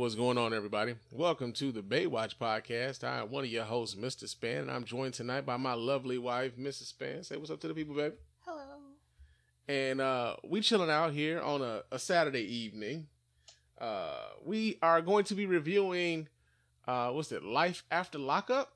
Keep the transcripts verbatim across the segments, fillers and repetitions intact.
What's going on, everybody? Welcome to the Baywatch Podcast. I am one of your hosts, Mister Span, and I'm joined tonight by my lovely wife, Missus Span. Say what's up to the people, baby. Hello. And uh, we chilling out here on a, a Saturday evening. Uh, we are going to be reviewing, uh, what's it, Life After Lockup.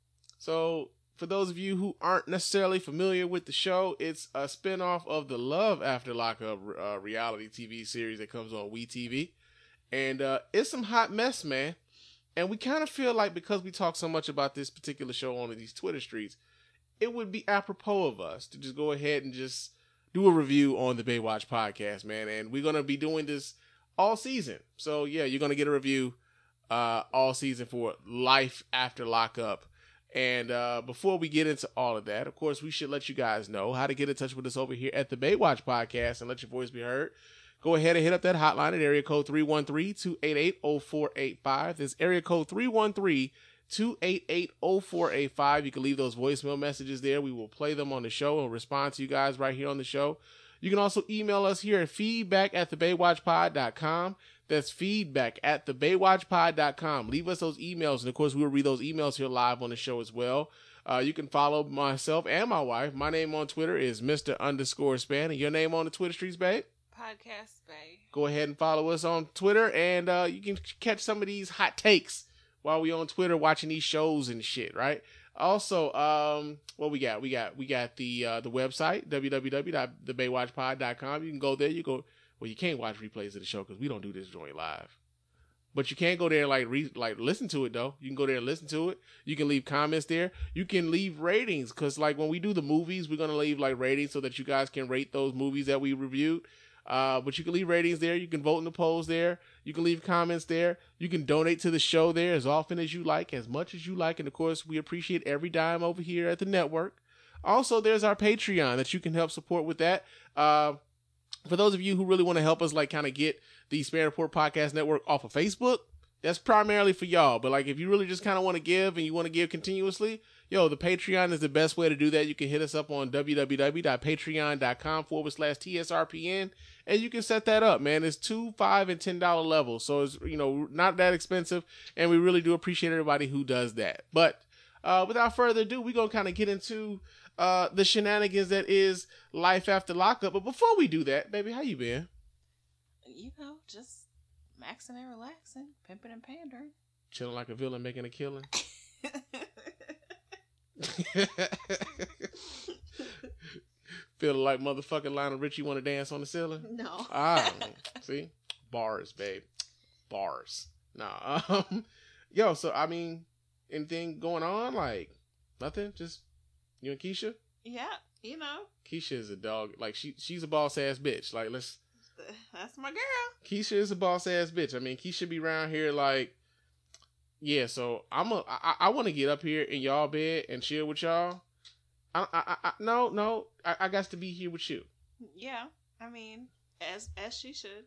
So, for those of you who aren't necessarily familiar with the show, it's a spinoff of the Love After Lockup uh, reality T V series that comes on WeTV. And uh, it's some hot mess, man. And we kind of feel like because we talk so much about this particular show on these Twitter streets, it would be apropos of us to just go ahead and just do a review on the Baywatch Podcast, man. And we're going to be doing this all season. So, yeah, you're going to get a review uh, all season for Life After Lockup. And uh, before we get into all of that, of course, we should let you guys know how to get in touch with us over here at the Baywatch Podcast and let your voice be heard. Go ahead and hit up that hotline at area code three one three, two eight eight, zero four eight five. That's area code three one three, two eight eight, zero four eight five. You can leave those voicemail messages there. We will play them on the show and respond to you guys right here on the show. You can also email us here at feedback at the baywatch pod dot com. That's feedback at the baywatch pod dot com. Leave us those emails, and of course, we will read those emails here live on the show as well. Uh, you can follow myself and my wife. My name on Twitter is Mister underscore Span, and your name on the Twitter streets, babe? Podcast Bay. Go ahead and follow us on Twitter, and uh, you can catch some of these hot takes while we on Twitter watching these shows and shit, right? Also, um, what we got? We got we got the uh, the website w w w dot the baywatch pod dot com. You can go there. You go. Well, you can't watch replays of the show because we don't do this joint live. But you can go there and like re, like listen to it though. You can go there and listen to it. You can leave comments there. You can leave ratings because like when we do the movies, we're gonna leave like ratings so that you guys can rate those movies that we reviewed. Uh, but you can leave ratings there. You can vote in the polls there. You can leave comments there. You can donate to the show there as often as you like, as much as you like. And of course, we appreciate every dime over here at the network. Also, there's our Patreon that you can help support with that. Uh, for those of you who really want to help us, like kind of get the Span Report Podcast Network off of Facebook, that's primarily for y'all. But like, if you really just kind of want to give and you want to give continuously, yo, the Patreon is the best way to do that. You can hit us up on w w w dot patreon dot com forward slash T S R P N. And you can set that up, man. It's two, five, and ten dollar levels, so it's you know not that expensive, and we really do appreciate everybody who does that. But uh, without further ado, we're gonna kind of get into uh, the shenanigans that is Life After Lockup. But before we do that, baby, how you been? You know, just maxing and relaxing, pimping and pandering, Chilling like a villain, making a killing. Feeling like motherfucking Lionel Richie want to dance on the ceiling? No. Ah, see? Bars, babe. Bars. Nah. Um, yo, so, I mean, anything going on? Like, nothing? Just you and Keisha? Yeah, you know. Keisha is a dog. Like, she she's a boss-ass bitch. Like, let's... That's my girl. Keisha is a boss-ass bitch. I mean, Keisha be around here like... Yeah, so I'm a, I, I want to get up here in y'all bed and chill with y'all. I, I, I, no, no, I, I got to be here with you. Yeah, I mean, as as she should.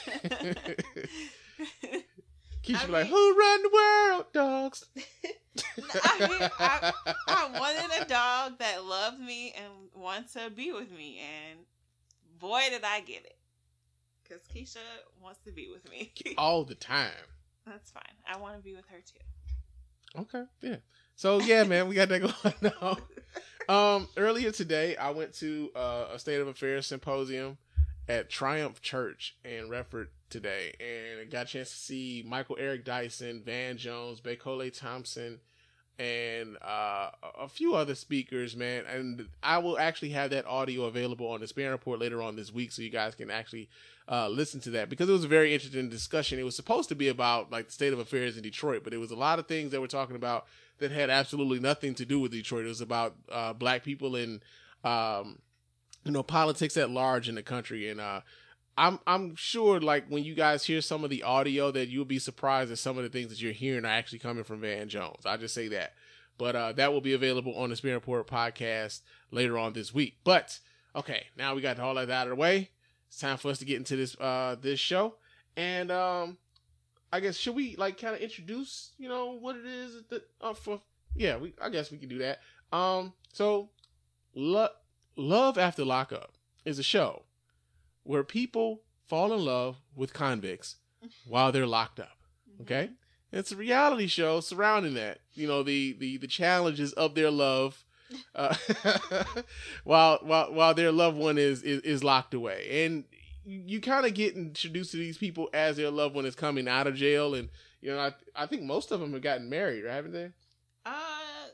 Keisha I be mean, like, who run the world, dogs? I mean, I, I wanted a dog that loved me and wants to be with me, and boy, did I get it. Because Keisha wants to be with me. All the time. That's fine. I want to be with her too. Okay, yeah. So, yeah, man, we got that going on. Um, earlier today, I went to uh, a State of Affairs symposium at Triumph Church in Redford today, and I got a chance to see Michael Eric Dyson, Van Jones, Bakole Thompson, and uh, a few other speakers, man. And I will actually have that audio available on the Span Report later on this week, so you guys can actually uh, listen to that, because it was a very interesting discussion. It was supposed to be about like the state of affairs in Detroit, but it was a lot of things that we're talking about that had absolutely nothing to do with Detroit. It was about uh, black people and um, you know politics at large in the country, and uh, I'm I'm sure like when you guys hear some of the audio that you'll be surprised that some of the things that you're hearing are actually coming from Van Jones. I'll just say that. But uh, that will be available on the Span Report podcast later on this week. But okay, now we got all that out of the way. It's time for us to get into this uh, this show. And um, I guess should we like kind of introduce, you know, what it is that uh, for? Yeah, we I guess we can do that. Um, so Lo- Love After Lockup is a show where people fall in love with convicts while they're locked up. Okay. It's a reality show surrounding that. You know, the the the challenges of their love, uh, while while while their loved one is is, is locked away, and you, you kind of get introduced to these people as their loved one is coming out of jail, and you know, I I think most of them have gotten married, right, haven't they? Uh,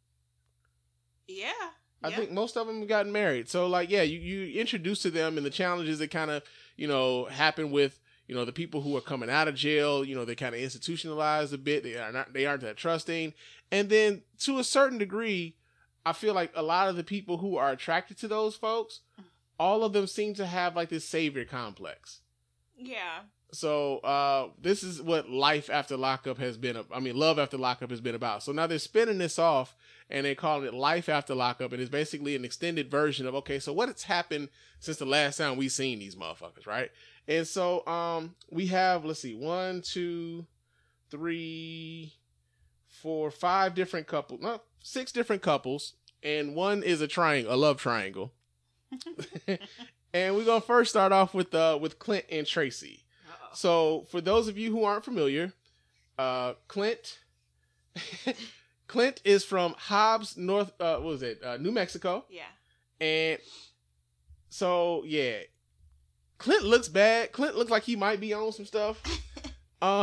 yeah. I yeah. think most of them have gotten married. So, like, yeah, you you introduce to them and the challenges that kind of you know happen with. You know, the people who are coming out of jail, you know, they kind of institutionalized a bit. They are not, they aren't that trusting. And then to a certain degree, I feel like a lot of the people who are attracted to those folks, all of them seem to have like this savior complex. Yeah. So, uh, this is what life after lockup has been. I mean, love after lockup has been about. So now they're spinning this off and they're calling it life after lockup. And it's basically an extended version of, okay, so what has happened since the last time we seen these motherfuckers, right? And so, um, we have, let's see, one, two, three, four, five different couples, no, six different couples. And one is a triangle, a love triangle. And we're going to first start off with, uh, with Clint and Tracy. Uh-oh. So for those of you who aren't familiar, uh, Clint, Clint is from Hobbs, North, uh, what was it? Uh, New Mexico. Yeah. And so, yeah. Clint looks bad. Clint looks like he might be on some stuff. uh,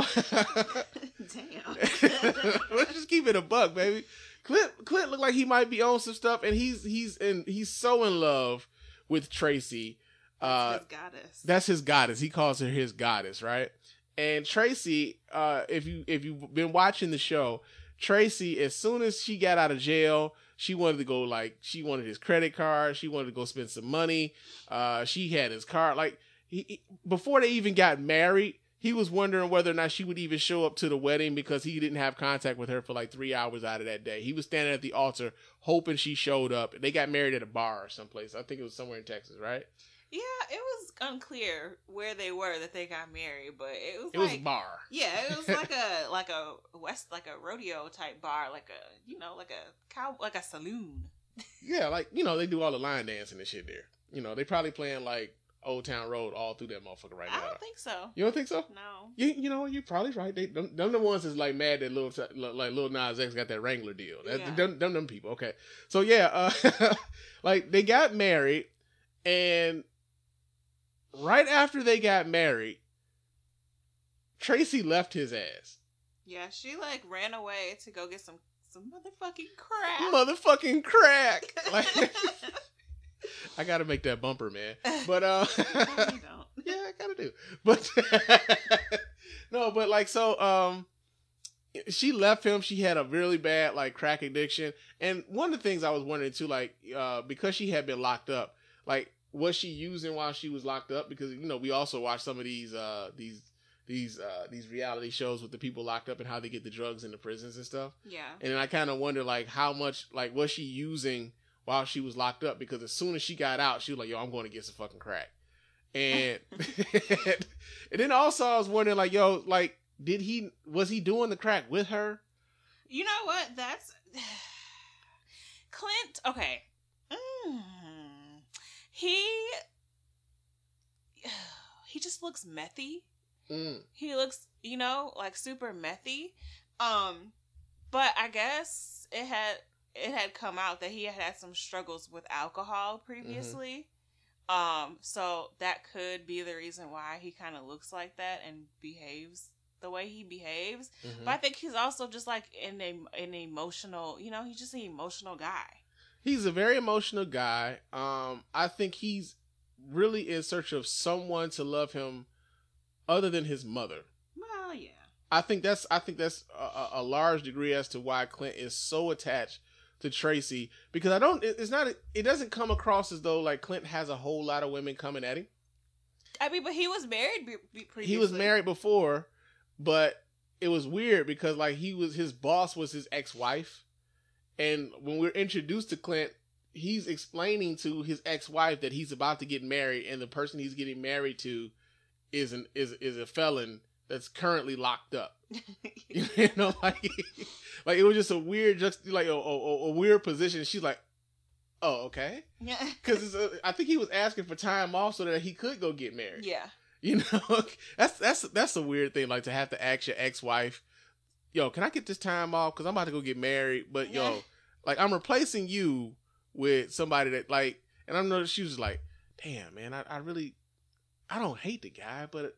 Damn. Let's just keep it a buck, baby. Clint Clint looked like he might be on some stuff, and he's he's in he's so in love with Tracy. Uh, that's his goddess. That's his goddess. He calls her his goddess, right? And Tracy, uh, if you if you've been watching the show, Tracy, as soon as she got out of jail, she wanted to go, like, she wanted his credit card. She wanted to go spend some money. Uh, she had his car. Like, he, he, before they even got married, he was wondering whether or not she would even show up to the wedding because he didn't have contact with her for like three hours out of that day. He was standing at the altar hoping she showed up. They got married at a bar or someplace. I think it was somewhere in Texas, right? Yeah, it was unclear where they were that they got married, but it was it like, was a bar. Yeah, it was like a like a west like a rodeo type bar, like a you know like a cow like a saloon. Yeah, like you know they do all the line dancing and shit there. You know they probably playing like Old Town Road all through that motherfucker right now. I don't think so. You don't think so? No. You you know you're probably right. They them, them the ones that's like mad that little like Lil Nas X got that Wrangler deal. That, Yeah. them, them them people. Okay, so yeah, uh, like they got married and. Right after they got married, Tracy left his ass. Yeah, she like ran away to go get some some motherfucking crack. Motherfucking crack. Like, I gotta make that bumper, man. But uh, no, you don't. Yeah, I gotta do. But no, but like so, um, she left him. She had a really bad like crack addiction, and one of the things I was wondering too, like, uh, because she had been locked up, like. Was she using while she was locked up? Because you know we also watch some of these uh, these these uh, these reality shows with the people locked up and how they get the drugs in the prisons and stuff. Yeah. And then I kind of wonder like how much like was she using while she was locked up? Because as soon as she got out, she was like, "Yo, I'm going to get some fucking crack." And and then also I was wondering like, "Yo, like did he was he doing the crack with her?" You know what? That's Clint. Okay. Mm. He he just looks methy. Mm. He looks, you know, like super methy. Um, but I guess it had it had come out that he had had some struggles with alcohol previously. Mm-hmm. Um, so that could be the reason why he kind of looks like that and behaves the way he behaves. Mm-hmm. But I think he's also just like an an emotional, you know, he's just an emotional guy. He's a very emotional guy. Um, I think he's really in search of someone to love him other than his mother. Well, yeah. I think that's I think that's a, a large degree as to why Clint is so attached to Tracy, because I don't it's not it doesn't come across as though like Clint has a whole lot of women coming at him. I mean, but he was married previously. He was married before, but it was weird because like he was his boss was his ex-wife. And when we're introduced to Clint, he's explaining to his ex-wife that he's about to get married, and the person he's getting married to is an is is a felon that's currently locked up. You know, like like it was just a weird, just like a, a, a weird position. She's like, "Oh, okay," yeah, because I think he was asking for time off so that he could go get married. Yeah, You know, that's that's that's a weird thing. Like to have to ask your ex-wife, "Yo, can I get this time off? Because I'm about to go get married." But Yeah. yo, like I'm replacing you with somebody that like, and I know she was like, "Damn, man, I, I really, I don't hate the guy, but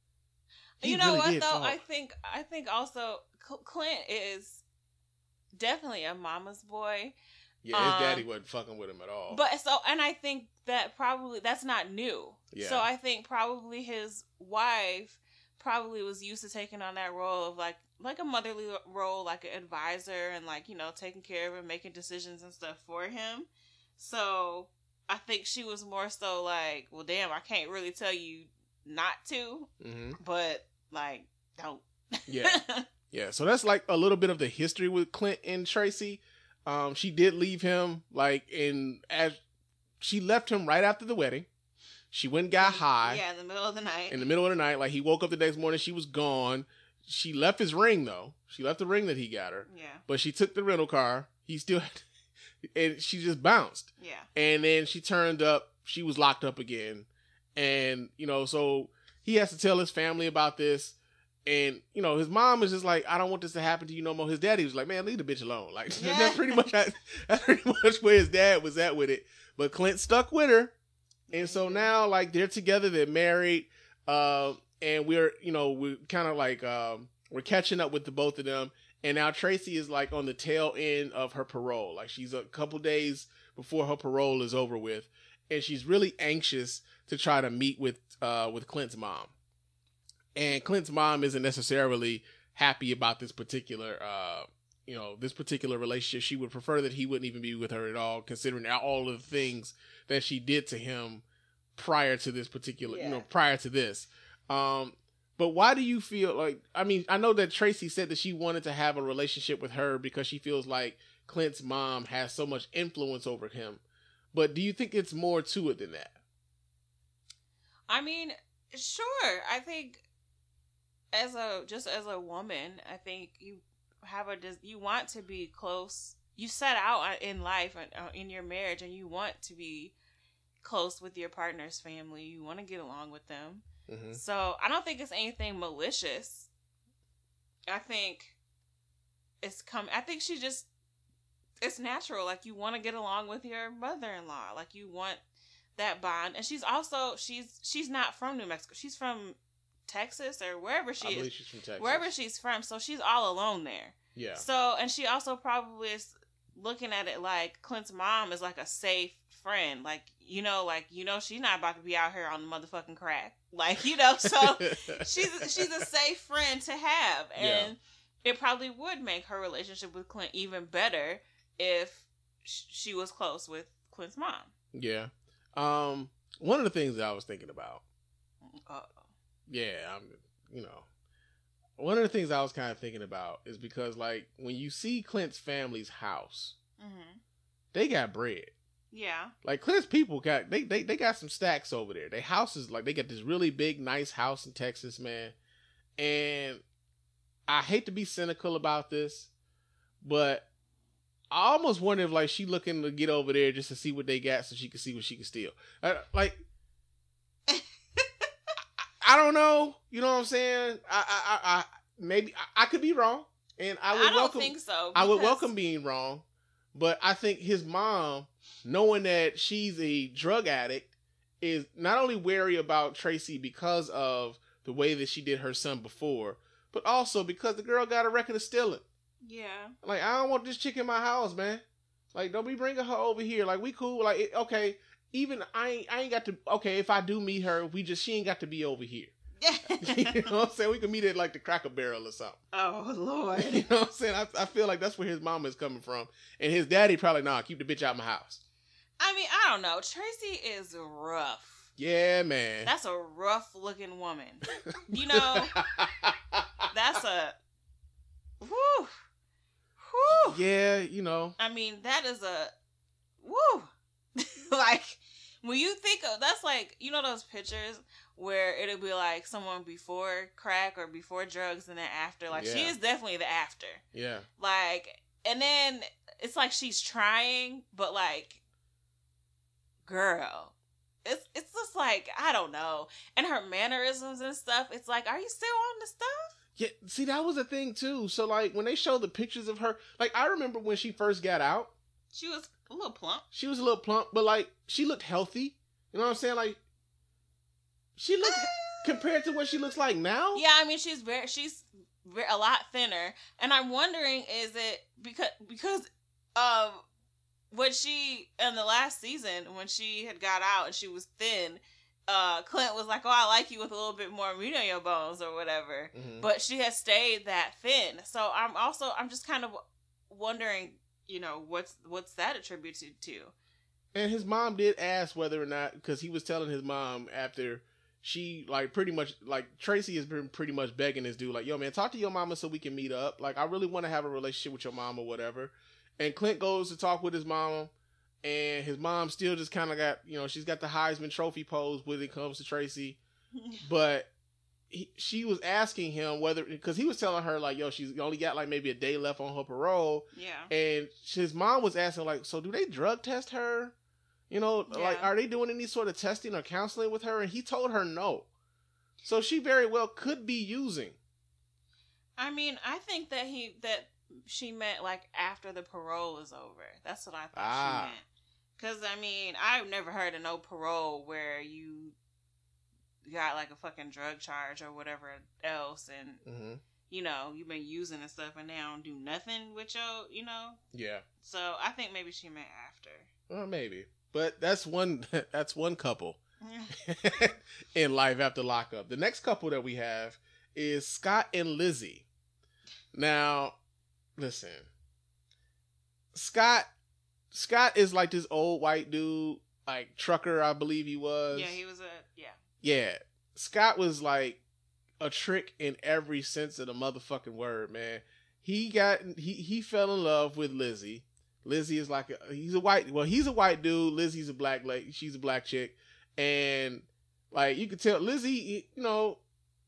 he You know really what did though? fall." I think I think also Cl- Clint is definitely a mama's boy. Yeah, his Um, daddy wasn't fucking with him at all. But so, and I think that probably that's not new. Yeah. So I think probably his wife probably was used to taking on that role of like like a motherly role, like an advisor, and like you know taking care of him, making decisions and stuff for him. So I think she was more so like, well, damn, I can't really tell you not to, Mm-hmm. but like don't. Yeah. Yeah, so that's like a little bit of the history with Clint and Tracy. Um, she did leave him like in as she left him right after the wedding. She went and got high. Yeah, in the middle of the night. In the middle of the night, like he woke up the next morning, she was gone. She left his ring though. She left the ring that he got her. Yeah. But she took the rental car. He still had, and she just bounced. Yeah. And then she turned up. She was locked up again. And, you know, so he has to tell his family about this. And, you know, his mom is just like, I don't want this to happen to you no more. His daddy was like, man, leave the bitch alone. Like, Yeah. that's pretty much that's pretty much where his dad was at with it. But Clint stuck with her. And so now, like, they're together. They're married. Uh, and we're, you know, we're kind of like, um, we're catching up with the both of them. And now Tracy is, like, on the tail end of her parole. Like, she's a couple days before her parole is over with. And she's really anxious to try to meet with uh, with Clint's mom. And Clint's mom isn't necessarily happy about this particular, uh, you know, this particular relationship. She would prefer that he wouldn't even be with her at all, considering all of the things that she did to him prior to this particular, Yeah. you know, prior to this. Um, but why do you feel like, I mean, I know that Tracy said that she wanted to have a relationship with her because she feels like Clint's mom has so much influence over him. But do you think it's more to it than that? I mean, sure. I think as a just as a woman, I think you have a des- you want to be close. You set out in life and uh, in your marriage, and you want to be close with your partner's family. You want to get along with them. Mm-hmm. So I don't think it's anything malicious. I think it's come. I think she just it's natural. Like you want to get along with your mother-in-law. Like you want that bond. And she's also she's she's not from New Mexico. She's from Texas or wherever she I is. believe she's from Texas. Wherever she's from. So she's all alone there. Yeah. So and she also probably is looking at it like Clint's mom is like a safe friend. Like, you know, like, you know, she's not about to be out here on the motherfucking crack. Like, you know, so she's she's a safe friend to have. And yeah. It probably would make her relationship with Clint even better if she was close with Clint's mom. Yeah. Um, one of the things that I was thinking about. Uh-oh. Yeah, I'm, you know, one of the things I was kind of thinking about is because, like, when you see Clint's family's house, mm-hmm. they got bread. Yeah. Like, Clint's people got, they, they, they got some stacks over there. Their house is, like, they got this really big, nice house in Texas, man. And I hate to be cynical about this, but I almost wonder if, like, she looking to get over there just to see what they got so she can see what she can steal. Uh, like, I don't know. You know what I'm saying? I, I, I, I maybe I, I could be wrong, and I would I don't welcome. think so. I would because- welcome being wrong, but I think his mom, knowing that she's a drug addict, is not only wary about Tracy because of the way that she did her son before, but also because the girl got a record of stealing. Yeah. Like, I don't want this chick in my house, man. Like, don't be bringing her over here. Like, we cool. Like, it, okay. Even I ain't, I ain't got to, okay, if I do meet her, we just, she ain't got to be over here. You know what I'm saying? We can meet at like the Cracker Barrel or something. Oh, Lord. You know what I'm saying? I, I feel like that's where his mama is coming from. And his daddy probably, nah, keep the bitch out my house. I mean, I don't know. Tracy is rough. Yeah, man. That's a rough looking woman. You know, that's a, whew, whew. Yeah, you know. I mean, that is a, woo. Like, when you think of, that's like, you know those pictures where it'll be like someone before crack or before drugs and then after? Like, Yeah. she is definitely the after. Yeah. Like, and then it's like she's trying, but like, girl, it's it's just like, I don't know. And her mannerisms and stuff, it's like, are you still on the stuff? Yeah, see, that was a thing too. So like when they showed the pictures of her, like I remember when she first got out, She was a little plump. she was a little plump, but like she looked healthy. You know what I'm saying? Like she looked compared to what she looks like now. Yeah, I mean, she's very, she's very, a lot thinner, and I'm wondering, is it because because um when she in the last season when she had got out and she was thin, uh, Clint was like, "Oh, I like you with a little bit more meat on your bones or whatever," Mm-hmm. but she has stayed that thin. So I'm also I'm just kind of wondering, you know, what's what's that attributed to? And his mom did ask whether or not, because he was telling his mom after she, like, pretty much, like, Tracy has been pretty much begging this dude, like, yo, man, talk to your mama so we can meet up. Like, I really want to have a relationship with your mom or whatever. And Clint goes to talk with his mama, and his mom still just kind of got, you know, she's got the Heisman Trophy pose when it comes to Tracy. But he, she was asking him whether, because he was telling her, like, yo, she's only got, like, maybe a day left on her parole. Yeah. And his mom was asking, like, so do they drug test her? You know, Yeah. like, are they doing any sort of testing or counseling with her? And he told her no. So she very well could be using. I mean, I think that he that she meant like after the parole is over. That's what I thought Ah. she meant. Because I mean, I've never heard of no parole where you got like a fucking drug charge or whatever else, and Mm-hmm. you know you've been using and stuff, and they don't do nothing with your, you know. Yeah. So I think maybe she meant after. Well, maybe. But that's one that's one couple in Life After Lockup. The next couple that we have is Scott and Lizzie. Now, listen. Scott Scott is like this old white dude, like trucker, I believe he was. Yeah, he was a yeah. Yeah. Scott was like a trick in every sense of the motherfucking word, man. He got he he fell in love with Lizzie. Lizzie is like a, he's a white well he's a white dude. Lizzie's a black lady. She's a black chick, and like you could tell Lizzie, you know,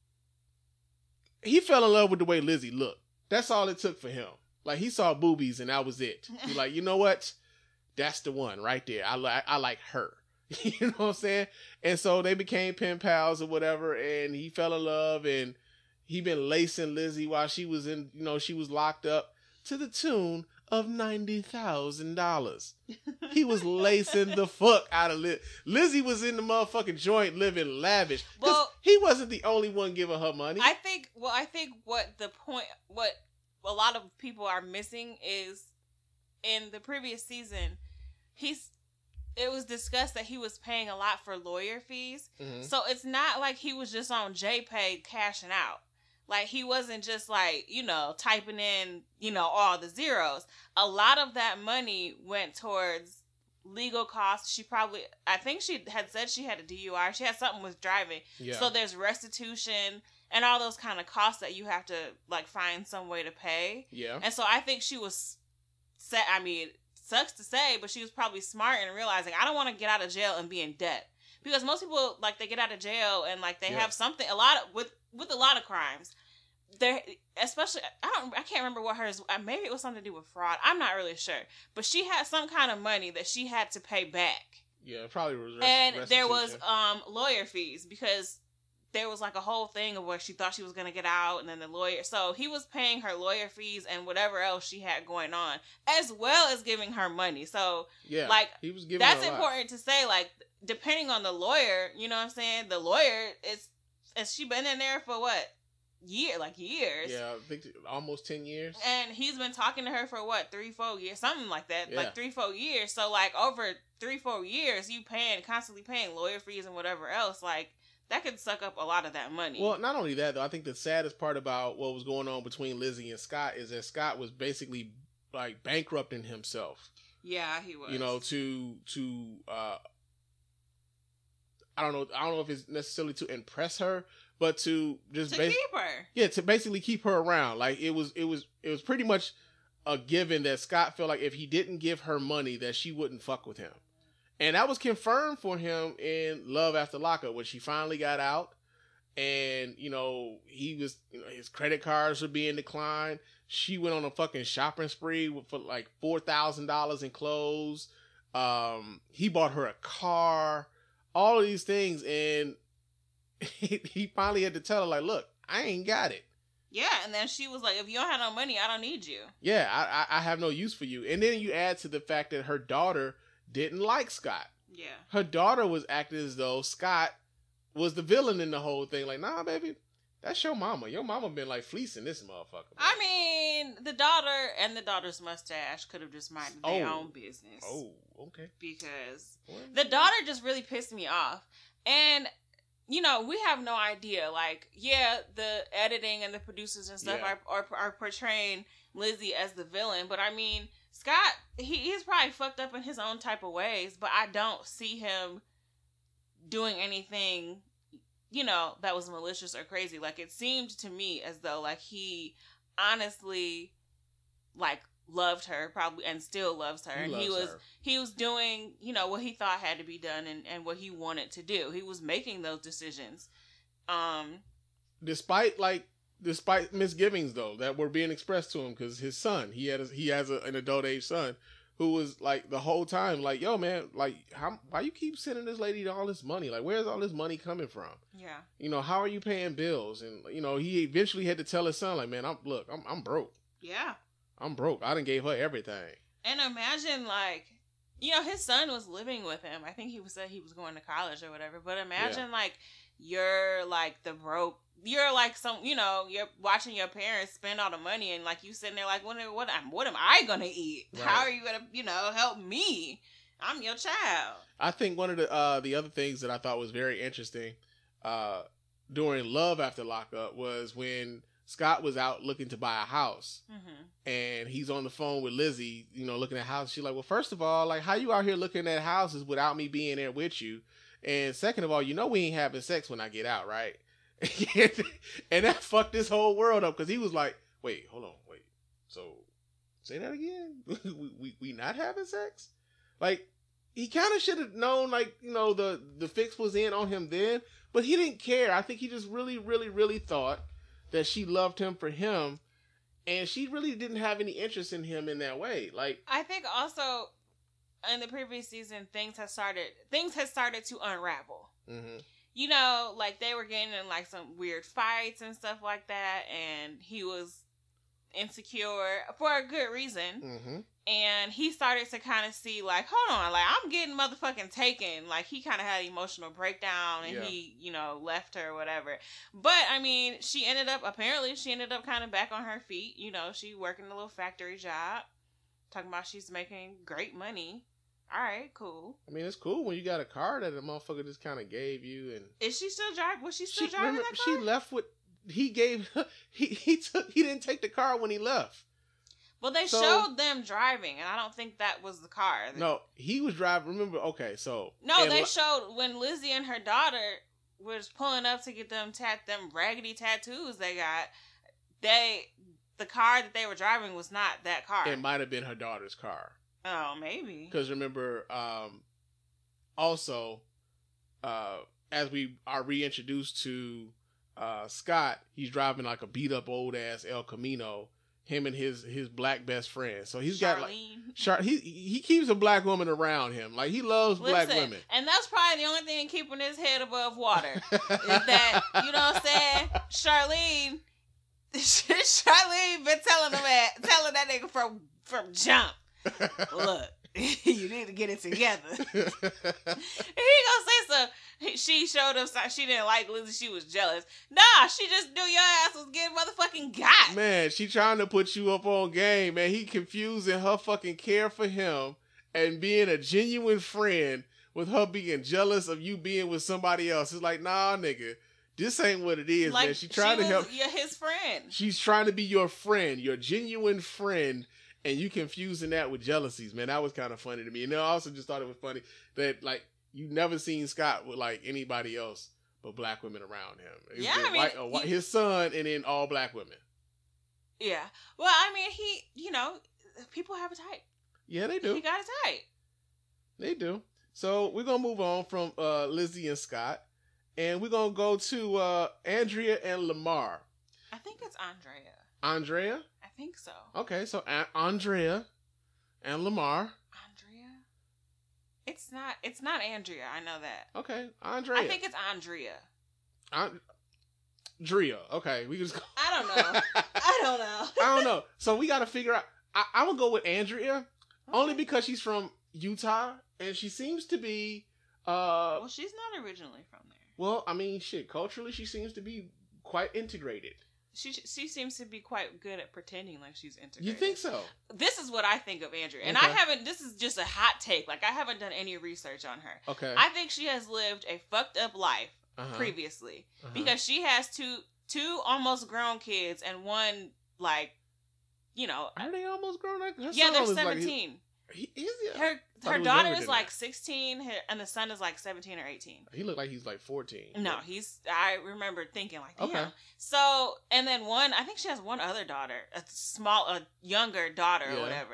he fell in love with the way Lizzie looked. That's all it took for him. Like he saw boobies and that was it. He's like, you know what? That's the one right there. I like I like her. You know what I'm saying? And so they became pen pals or whatever, and he fell in love, and he been lacing Lizzie while she was in, you know, she was locked up to the tune of ninety thousand dollars. He was lacing the fuck out of Liz. Lizzie was in the motherfucking joint living lavish. Well, he wasn't the only one giving her money. I think, well, I think what the point, what a lot of people are missing is in the previous season, he's, it was discussed that he was paying a lot for lawyer fees. Mm-hmm. So it's not like he was just on JPay cashing out. Like, he wasn't just, like, you know, typing in, you know, all the zeros. A lot of that money went towards legal costs. She probably, I think she had said she had a D U I. She had something with driving. Yeah. So there's restitution and all those kind of costs that you have to, like, find some way to pay. Yeah. And so I think she was set, I mean, sucks to say, but she was probably smart in realizing, I don't want to get out of jail and be in debt. Because most people, like, they get out of jail and, like, they yeah. have something, a lot of, with, with a lot of crimes, there, especially, I don't, I can't remember what hers, maybe it was something to do with fraud. I'm not really sure. But she had some kind of money that she had to pay back. Yeah, it probably was. Rest- and there was um lawyer fees because there was like a whole thing of where she thought she was going to get out, and then the lawyer, so he was paying her lawyer fees and whatever else she had going on, as well as giving her money. So, yeah, like, he was giving that's her a important lot. to say, like, depending on the lawyer, you know what I'm saying? The lawyer, is, has she been in there for what? Year, like years. Yeah, I think almost ten years. And he's been talking to her for what, three, four years, something like that, yeah. like three, four years. So, like, over three, four years, you paying, constantly paying lawyer fees and whatever else, like, that could suck up a lot of that money. Well, not only that, though, I think the saddest part about what was going on between Lizzie and Scott is that Scott was basically, like, bankrupting himself. Yeah, he was. You know, to, to, uh, I don't know, I don't know if it's necessarily to impress her, but to just... To bas- keep her. Yeah, to basically keep her around. Like, it was, it was, it was pretty much a given that Scott felt like if he didn't give her money, that she wouldn't fuck with him. And that was confirmed for him in Love After Lockup when she finally got out, and, you know, he was, you know, his credit cards were being declined. She went on a fucking shopping spree for like four thousand dollars in clothes. Um, he bought her a car. all of these things, and he, he finally had to tell her, like, look, I ain't got it. Yeah, and then she was like, if you don't have no money, I don't need you. Yeah, I, I I have no use for you. And then you add to the fact that her daughter didn't like Scott. Yeah. Her daughter was acting as though Scott was the villain in the whole thing. Like, nah, baby, that's your mama. Your mama been like fleecing this motherfucker. Man. I mean, the daughter and the daughter's mustache could have just minded their Oh. own business. Oh, okay. Because Well, the daughter just really pissed me off. And, you know, we have no idea. Like, yeah, the editing and the producers and stuff Yeah. are, are are portraying Lizzie as the villain. But, I mean, Scott, he, he's probably fucked up in his own type of ways. But I don't see him doing anything, you know, that was malicious or crazy. Like, it seemed to me as though, like, he honestly, like, loved her probably and still loves her. He and loves he was her. he was doing, you know, what he thought had to be done and, and what he wanted to do. He was making those decisions. Um, despite like despite misgivings though that were being expressed to him, because his son, he had a, he has a, an adult age son who was like the whole time like, yo man, like how why you keep sending this lady all this money? Like, where's all this money coming from? yeah. You know, how are you paying bills? And you know, he eventually had to tell his son, like, man, I'm look, I'm I'm broke. Yeah. I'm broke. I done gave her everything. And imagine, like, you know, his son was living with him. I think he was said he was going to college or whatever. But imagine, like, you're, like, the broke. You're, like, some, you know, you're watching your parents spend all the money. And, like, you sitting there, like, what, what, what am I going to eat? Right. How are you going to, you know, help me? I'm your child. I think one of the uh, the other things that I thought was very interesting uh, during Love After Lockup was when Scott was out looking to buy a house, Mm-hmm. and he's on the phone with Lizzie, you know, looking at houses. She's like, well, first of all, like, how you out here looking at houses without me being there with you? And second of all, you know we ain't having sex when I get out, right? And that fucked this whole world up, because he was like, wait, hold on, wait. So, say that again? we, we, we not having sex? Like, he kind of should have known, like, you know, the, the fix was in on him then, but he didn't care. I think he just really, really, really thought that she loved him for him, and she really didn't have any interest in him in that way. Like, I think also in the previous season, things have started, things have started to unravel. mm-hmm. You know, like, they were getting in, like, some weird fights and stuff like that, and he was insecure for a good reason. Mm-hmm. And he started to kind of see, like, hold on, like, I'm getting motherfucking taken. Like, he kind of had an emotional breakdown, and Yeah. he, you know, left her or whatever. But, I mean, she ended up, apparently, she ended up kind of back on her feet. You know, she working a little factory job. Talking about she's making great money. All right, cool. I mean, it's cool when you got a car that a motherfucker just kind of gave you, and Is she still driving? Was she still she driving remember, that car? she left with he gave he he took he didn't take the car when he left. Well, they So- showed them driving, and I don't think that was the car. No, he was driving. Remember? Okay, so No, and they li- showed when Lizzie and her daughter was pulling up to get them tat them raggedy tattoos they got. They the car that they were driving was not that car. it might have been her daughter's car. Oh, maybe. Because remember, um, also, uh, as we are reintroduced to uh, Scott, he's driving like a beat up old ass El Camino. Him and his his black best friend. So he's got like Charlene. Char- he he keeps a black woman around him. Like, he loves black Listen, women. and that's probably the only thing keeping his head above water. Is that, you know what I'm saying? Charlene, Charlene been telling him that, telling that nigga from from jump. Look, you need to get it together. He gonna say so. She showed up. She didn't like Lizzie. She was jealous. Nah, she just knew your ass was getting motherfucking got. Man, she trying to put you up on game, man. He confusing her fucking care for him and being a genuine friend with her being jealous of you being with somebody else. It's like, nah, nigga, this ain't what it is, Like, man. She trying she to was help. You're his friend. She's trying to be your friend, your genuine friend, and you confusing that with jealousies, man. That was kind of funny to me. And I also just thought it was funny that, like, you never seen Scott with, like, anybody else but black women around him. It was Yeah, just I mean, white- a white- he- his son and then all black women. Yeah. Well, I mean, he, you know, people have a type. Yeah, they do. He got a type. They do. So we're gonna move on from uh, Lizzie and Scott, and we're gonna go to uh, Andrea and Lamar. I think it's Andrea. Andrea. I think so. Okay, so a- Andrea and Lamar. Andrea? It's not. It's not Andrea. I know that. Okay, Andrea. I think it's Andrea. Andrea. Okay, we just. I don't know. I don't know. I don't know. So we got to figure out. I, I'm gonna go with Andrea, okay. Only because she's from Utah and she seems to be. Uh, well, she's not originally from there. Well, I mean, shit. Culturally, she seems to be quite integrated. She she seems to be quite good at pretending like she's integrated. You think so? This is what I think of Andrea. And okay. I haven't, this is just a hot take. Like, I haven't done any research on her. Okay. I think she has lived a fucked up life uh-huh. previously. Uh-huh. Because she has two, two almost grown kids and one, like, you know. Are they almost grown? Like, yeah, they're seventeen. Like, he, he is he? Her her daughter is like that. sixteen, her, and the son is like seventeen or eighteen. He looked like he's like fourteen. No, but... he's. I remember thinking like, damn. Okay. So, and then one, I think she has one other daughter, a small, a younger daughter yeah. or whatever.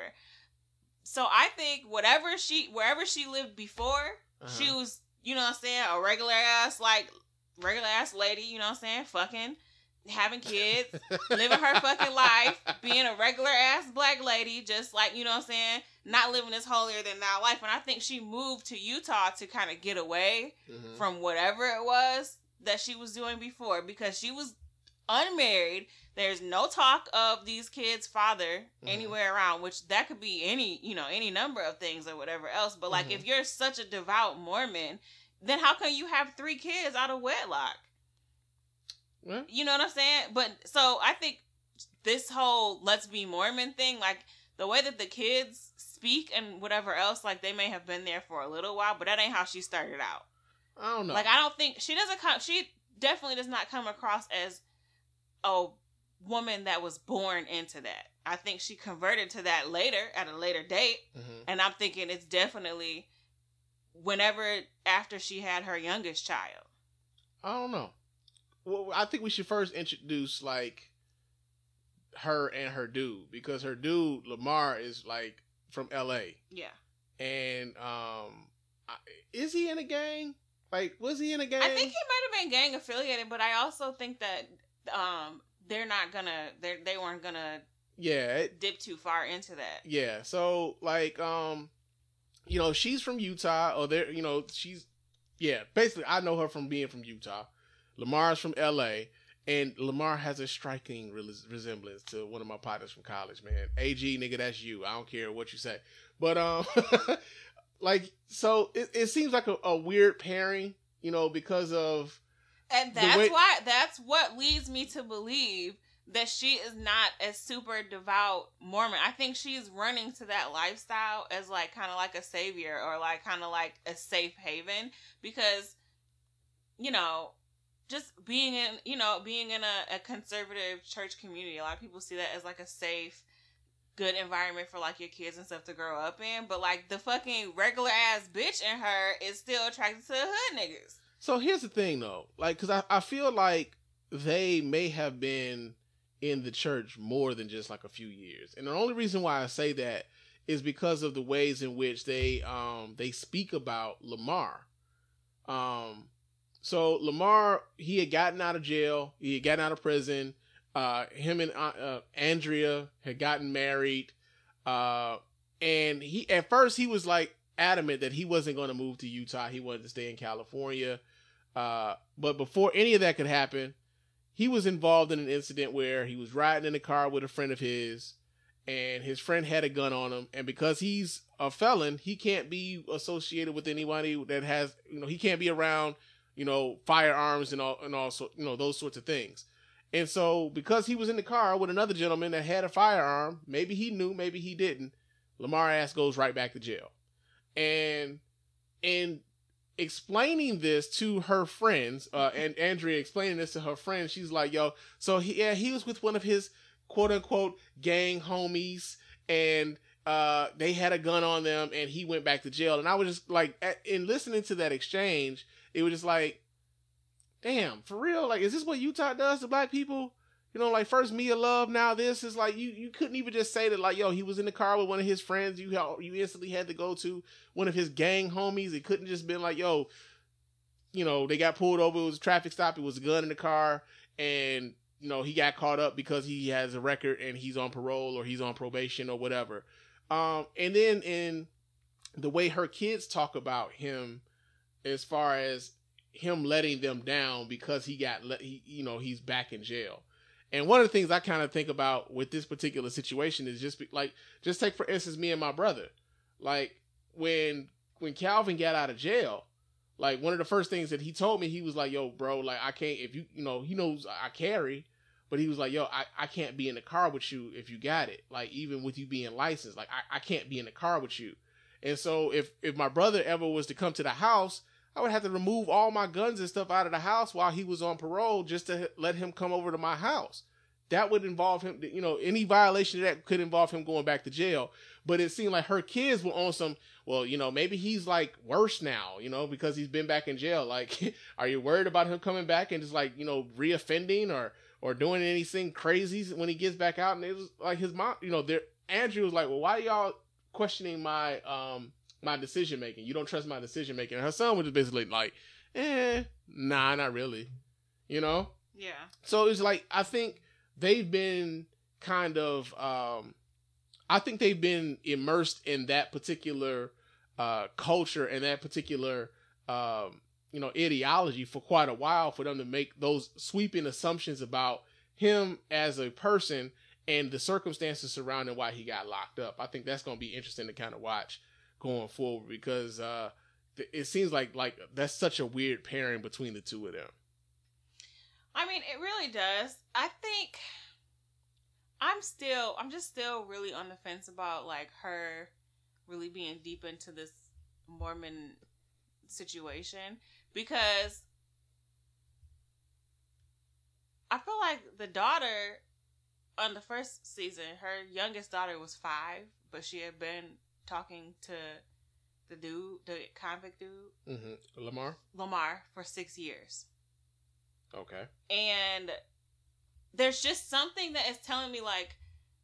So I think whatever she, wherever she lived before, uh-huh. she was, you know what I'm saying, a regular ass, like regular ass lady, you know what I'm saying, fucking. Having kids, living her fucking life, being a regular ass black lady, just like, you know what I'm saying, not living this holier than thou life. And I think she moved to Utah to kind of get away mm-hmm. from whatever it was that she was doing before, because she was unmarried. There's no talk of these kids' father mm-hmm. anywhere around, which that could be any, you know, any number of things or whatever else. But like, mm-hmm. if you're such a devout Mormon, then how can you have three kids out of wedlock? What? You know what I'm saying? But so I think this whole let's be Mormon thing, like the way that the kids speak and whatever else, like they may have been there for a little while, but that ain't how she started out. I don't know. Like I don't think she doesn't come. She definitely does not come across as a woman that was born into that. I think she converted to that later at a later date, mm-hmm. and I'm thinking it's definitely whenever after she had her youngest child. I don't know. Well, I think we should first introduce like her and her dude, because her dude Lamar is like from L A. Yeah. And um, is he in a gang? Like, was he in a gang? I think he might have been gang affiliated, but I also think that um, they're not gonna they they weren't gonna yeah it, dip too far into that. Yeah. So like um, you know, she's from Utah, or there, you know, she's yeah. Basically, I know her from being from Utah. Lamar's from L A, and Lamar has a striking res- resemblance to one of my partners from college, man. A G, nigga, that's you. I don't care what you say. But, um, like, so it, it seems like a, a weird pairing, you know, because of... And that's way- why, that's what leads me to believe that she is not a super devout Mormon. I think she's running to that lifestyle as, like, kind of like a savior, or, like, kind of like a safe haven, because, you know... Just being in, you know, being in a, a conservative church community, a lot of people see that as like a safe, good environment for like your kids and stuff to grow up in. But like the fucking regular ass bitch in her is still attracted to the hood niggas. So here's the thing though, like, cause I, I feel like they may have been in the church more than just like a few years. And the only reason why I say that is because of the ways in which they, um, they speak about Lamar. Um, So Lamar, he had gotten out of jail. He had gotten out of prison. Uh, him and uh, uh, Andrea had gotten married. Uh, and he, at first he was like adamant that he wasn't going to move to Utah. He wanted to stay in California. Uh, but before any of that could happen, he was involved in an incident where he was riding in a car with a friend of his, and his friend had a gun on him. And because he's a felon, he can't be associated with anybody that has, you know, he can't be around, you know, firearms and all, and also, you know, those sorts of things. And so because he was in the car with another gentleman that had a firearm, maybe he knew, maybe he didn't, Lamar ass goes right back to jail. And in explaining this to her friends, uh, and Andrea explaining this to her friends, she's like, yo, so he, yeah, he was with one of his quote unquote gang homies, and uh, they had a gun on them, and he went back to jail. And I was just like, at, in listening to that exchange, it was just like, damn, for real? Like, is this what Utah does to black people? You know, like, first Mia Love, now this is like, you, you couldn't even just say that, like, yo, he was in the car with one of his friends. You you instantly had to go to one of his gang homies. It couldn't just been like, yo, you know, they got pulled over. It was a traffic stop. It was a gun in the car. And, you know, he got caught up because he has a record and he's on parole or he's on probation or whatever. Um, and then in the way her kids talk about him, as far as him letting them down because he got let, he, you know, he's back in jail. And one of the things I kind of think about with this particular situation is just be, like, just take for instance me and my brother. Like when when Calvin got out of jail, like one of the first things that he told me, he was like, "Yo, bro, like I can't, if you, you know, he knows I carry, but he was like, yo, I, I can't be in the car with you if you got it. Like even with you being licensed, like I, I can't be in the car with you." And so if if my brother ever was to come to the house, I would have to remove all my guns and stuff out of the house while he was on parole just to let him come over to my house. That would involve him, you know, any violation of that could involve him going back to jail. But it seemed like her kids were on some, well, you know, maybe he's like worse now, you know, because he's been back in jail. Like, are you worried about him coming back and just like, you know, reoffending or, or doing anything crazy when he gets back out? And it was like his mom, you know, there, Andrew was like, well, why y'all questioning my, um, my decision making? You don't trust my decision making. And her son was just basically like, eh, nah, not really, you know? Yeah. So it's like, I think they've been kind of, um, I think they've been immersed in that particular uh, culture and that particular, um, you know, ideology for quite a while for them to make those sweeping assumptions about him as a person and the circumstances surrounding why he got locked up. I think that's going to be interesting to kind of watch going forward because uh, it seems like like that's such a weird pairing between the two of them. I mean, it really does. I think I'm still, I'm just still really on the fence about like her really being deep into this Mormon situation because I feel like the daughter on the first season, her youngest daughter was five, but she had been talking to the dude, the convict dude, mm-hmm. Lamar, Lamar, for six years. Okay. And there's just something that is telling me, like,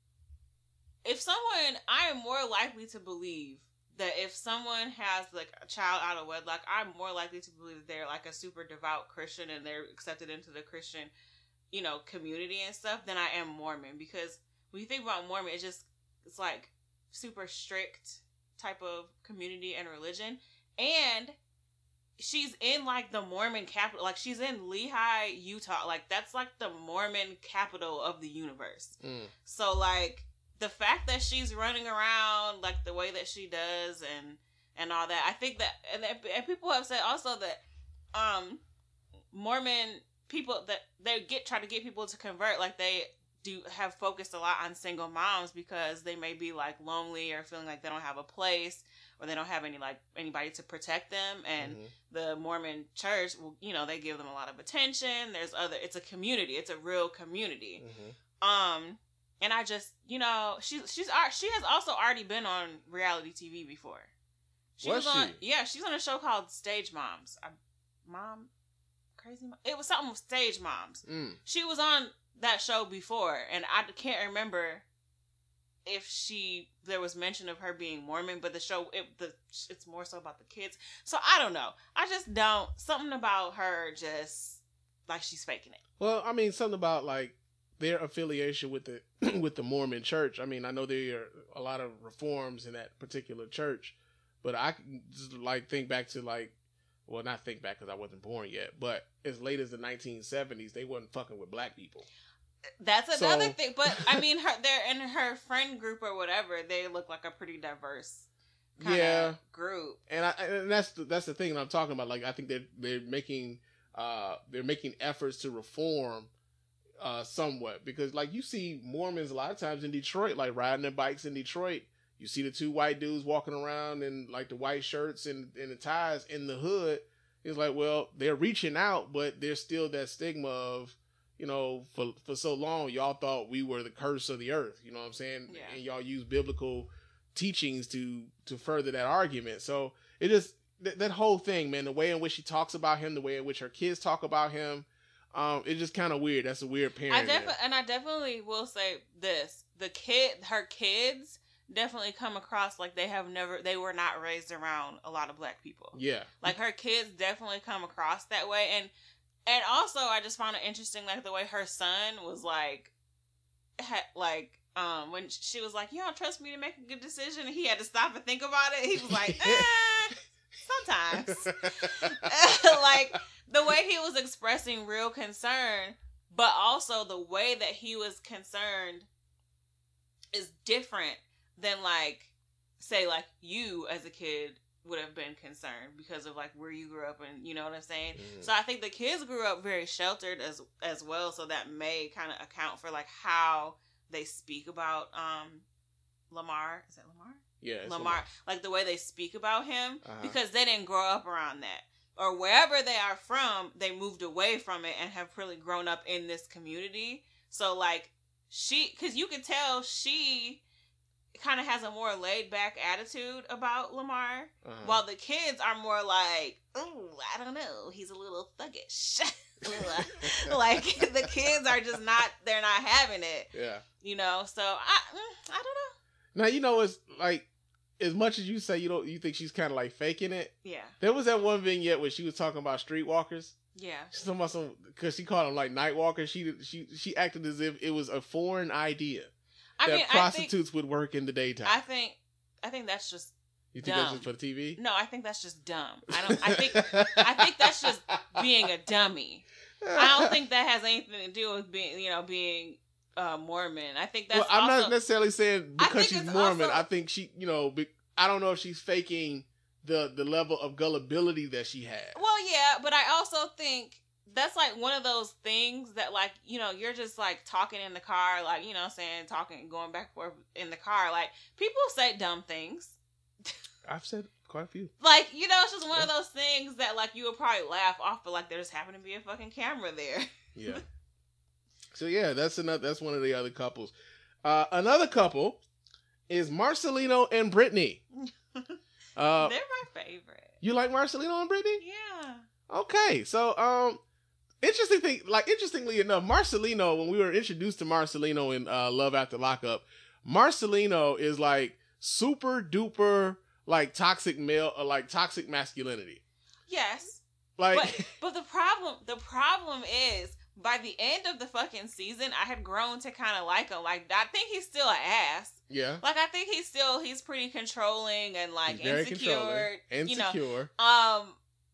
if someone, I am more likely to believe that if someone has, like, a child out of wedlock, I'm more likely to believe that they're, like, a super devout Christian and they're accepted into the Christian, you know, community and stuff than I am Mormon. Because when you think about Mormon, it's just, it's, like, super strict type of community and religion. And she's in, like, the Mormon capital. Like, she's in Lehi, Utah. Like, that's, like, the Mormon capital of the universe. Mm. So, like, the fact that she's running around, like, the way that she does and and all that, I think that... And, and people have said also that um, Mormon people, that they get try to get people to convert. Like, they do have focused a lot on single moms because they may be, like, lonely or feeling like they don't have a place, or they don't have any, like, anybody to protect them. And mm-hmm. the Mormon church, well, you know, they give them a lot of attention. There's other, it's a community. It's a real community. Mm-hmm. Um, and I just, you know, she's, she's, she has also already been on reality T V before. She was, was on, she? Yeah, she's on a show called Stage Moms. I, Mom, Crazy Mom? It was something with Stage Moms. Mm. She was on that show before, and I can't remember if she there was mention of her being Mormon, but the show it the it's more so about the kids. So I don't know. I just don't something about her just like she's faking it. Well, I mean something about like their affiliation with the with the Mormon church. I mean, I know there are a lot of reforms in that particular church, but I just like think back to like well, not think back because I wasn't born yet, but as late as the nineteen seventies, they wasn't fucking with black people. That's another so, thing, but I mean, her they're in her friend group or whatever. They look like a pretty diverse kind yeah, of group, and I and that's the, that's the thing that I'm talking about. Like, I think they're they're making uh they're making efforts to reform uh somewhat because like you see Mormons a lot of times in Detroit, like riding their bikes in Detroit. You see the two white dudes walking around in like the white shirts and, and the ties in the hood. It's like, well, they're reaching out, but there's still that stigma of, you know, for for so long, y'all thought we were the curse of the earth. You know what I'm saying? Yeah. And y'all use biblical teachings to to further that argument. So it just, th- that whole thing, man, the way in which she talks about him, the way in which her kids talk about him, um, it's just kind of weird. That's a weird parent. I definitely, and I definitely will say this. The kid, her kids definitely come across like they have never, they were not raised around a lot of black people. Yeah. Like her kids definitely come across that way. And And also, I just found it interesting, like, the way her son was, like, ha- like, um, when she was like, "You don't trust me to make a good decision," and he had to stop and think about it. He was like, eh, sometimes. Like, the way he was expressing real concern, but also the way that he was concerned is different than, like, say, like, you as a kid would have been concerned because of, like, where you grew up, and you know what I'm saying? Mm. So I think the kids grew up very sheltered as as well, so that may kind of account for, like, how they speak about um Lamar. Is that Lamar? Yeah, Lamar. Lamar. Like, the way they speak about him, uh-huh. because they didn't grow up around that. Or wherever they are from, they moved away from it and have really grown up in this community. So, like, she, because you can tell she kind of has a more laid back attitude about Lamar, uh-huh. while the kids are more like, oh, I don't know, he's a little thuggish. Like, the kids are just not, they're not having it. Yeah. You know, so I, I don't know. Now, you know, it's like, as much as you say you don't, you think she's kind of like faking it. Yeah. There was that one vignette where she was talking about streetwalkers. Yeah. She's talking about some, because she called them like night walkers. She she she acted as if it was a foreign idea. I that mean, prostitutes think, would work in the daytime. I think, I think that's just. You think dumb. that's just for the T V? No, I think that's just dumb. I don't. I think. I think that's just being a dummy. I don't think that has anything to do with being, you know, being uh, Mormon. I think that's. Well, I'm also, not necessarily saying because she's Mormon. Also, I think she, you know, be, I don't know if she's faking the the level of gullibility that she had. Well, yeah, but I also think. That's like one of those things that, like, you know, you're just like talking in the car, like, you know what I'm saying, talking, going back and forth in the car. Like, people say dumb things. I've said quite a few. Like, you know, it's just one yeah. of those things that, like, you would probably laugh off, but, like, there just happened to be a fucking camera there. Yeah. So, yeah, that's another, that's one of the other couples. Uh, another couple is Marcelino and Brittany. uh, They're my favorite. You like Marcelino and Brittany? Yeah. Okay, so, um... Interesting thing, like, interestingly enough, Marcelino, when we were introduced to Marcelino in uh, Love After Lockup, Marcelino is, like, super duper, like, toxic male, or, like, toxic masculinity. Yes. Like, but, but the problem, the problem is, by the end of the fucking season, I had grown to kind of like him. Like, I think he's still an ass. Yeah. Like, I think he's still, he's pretty controlling and, like, he's very insecure. Insecure. You know, um,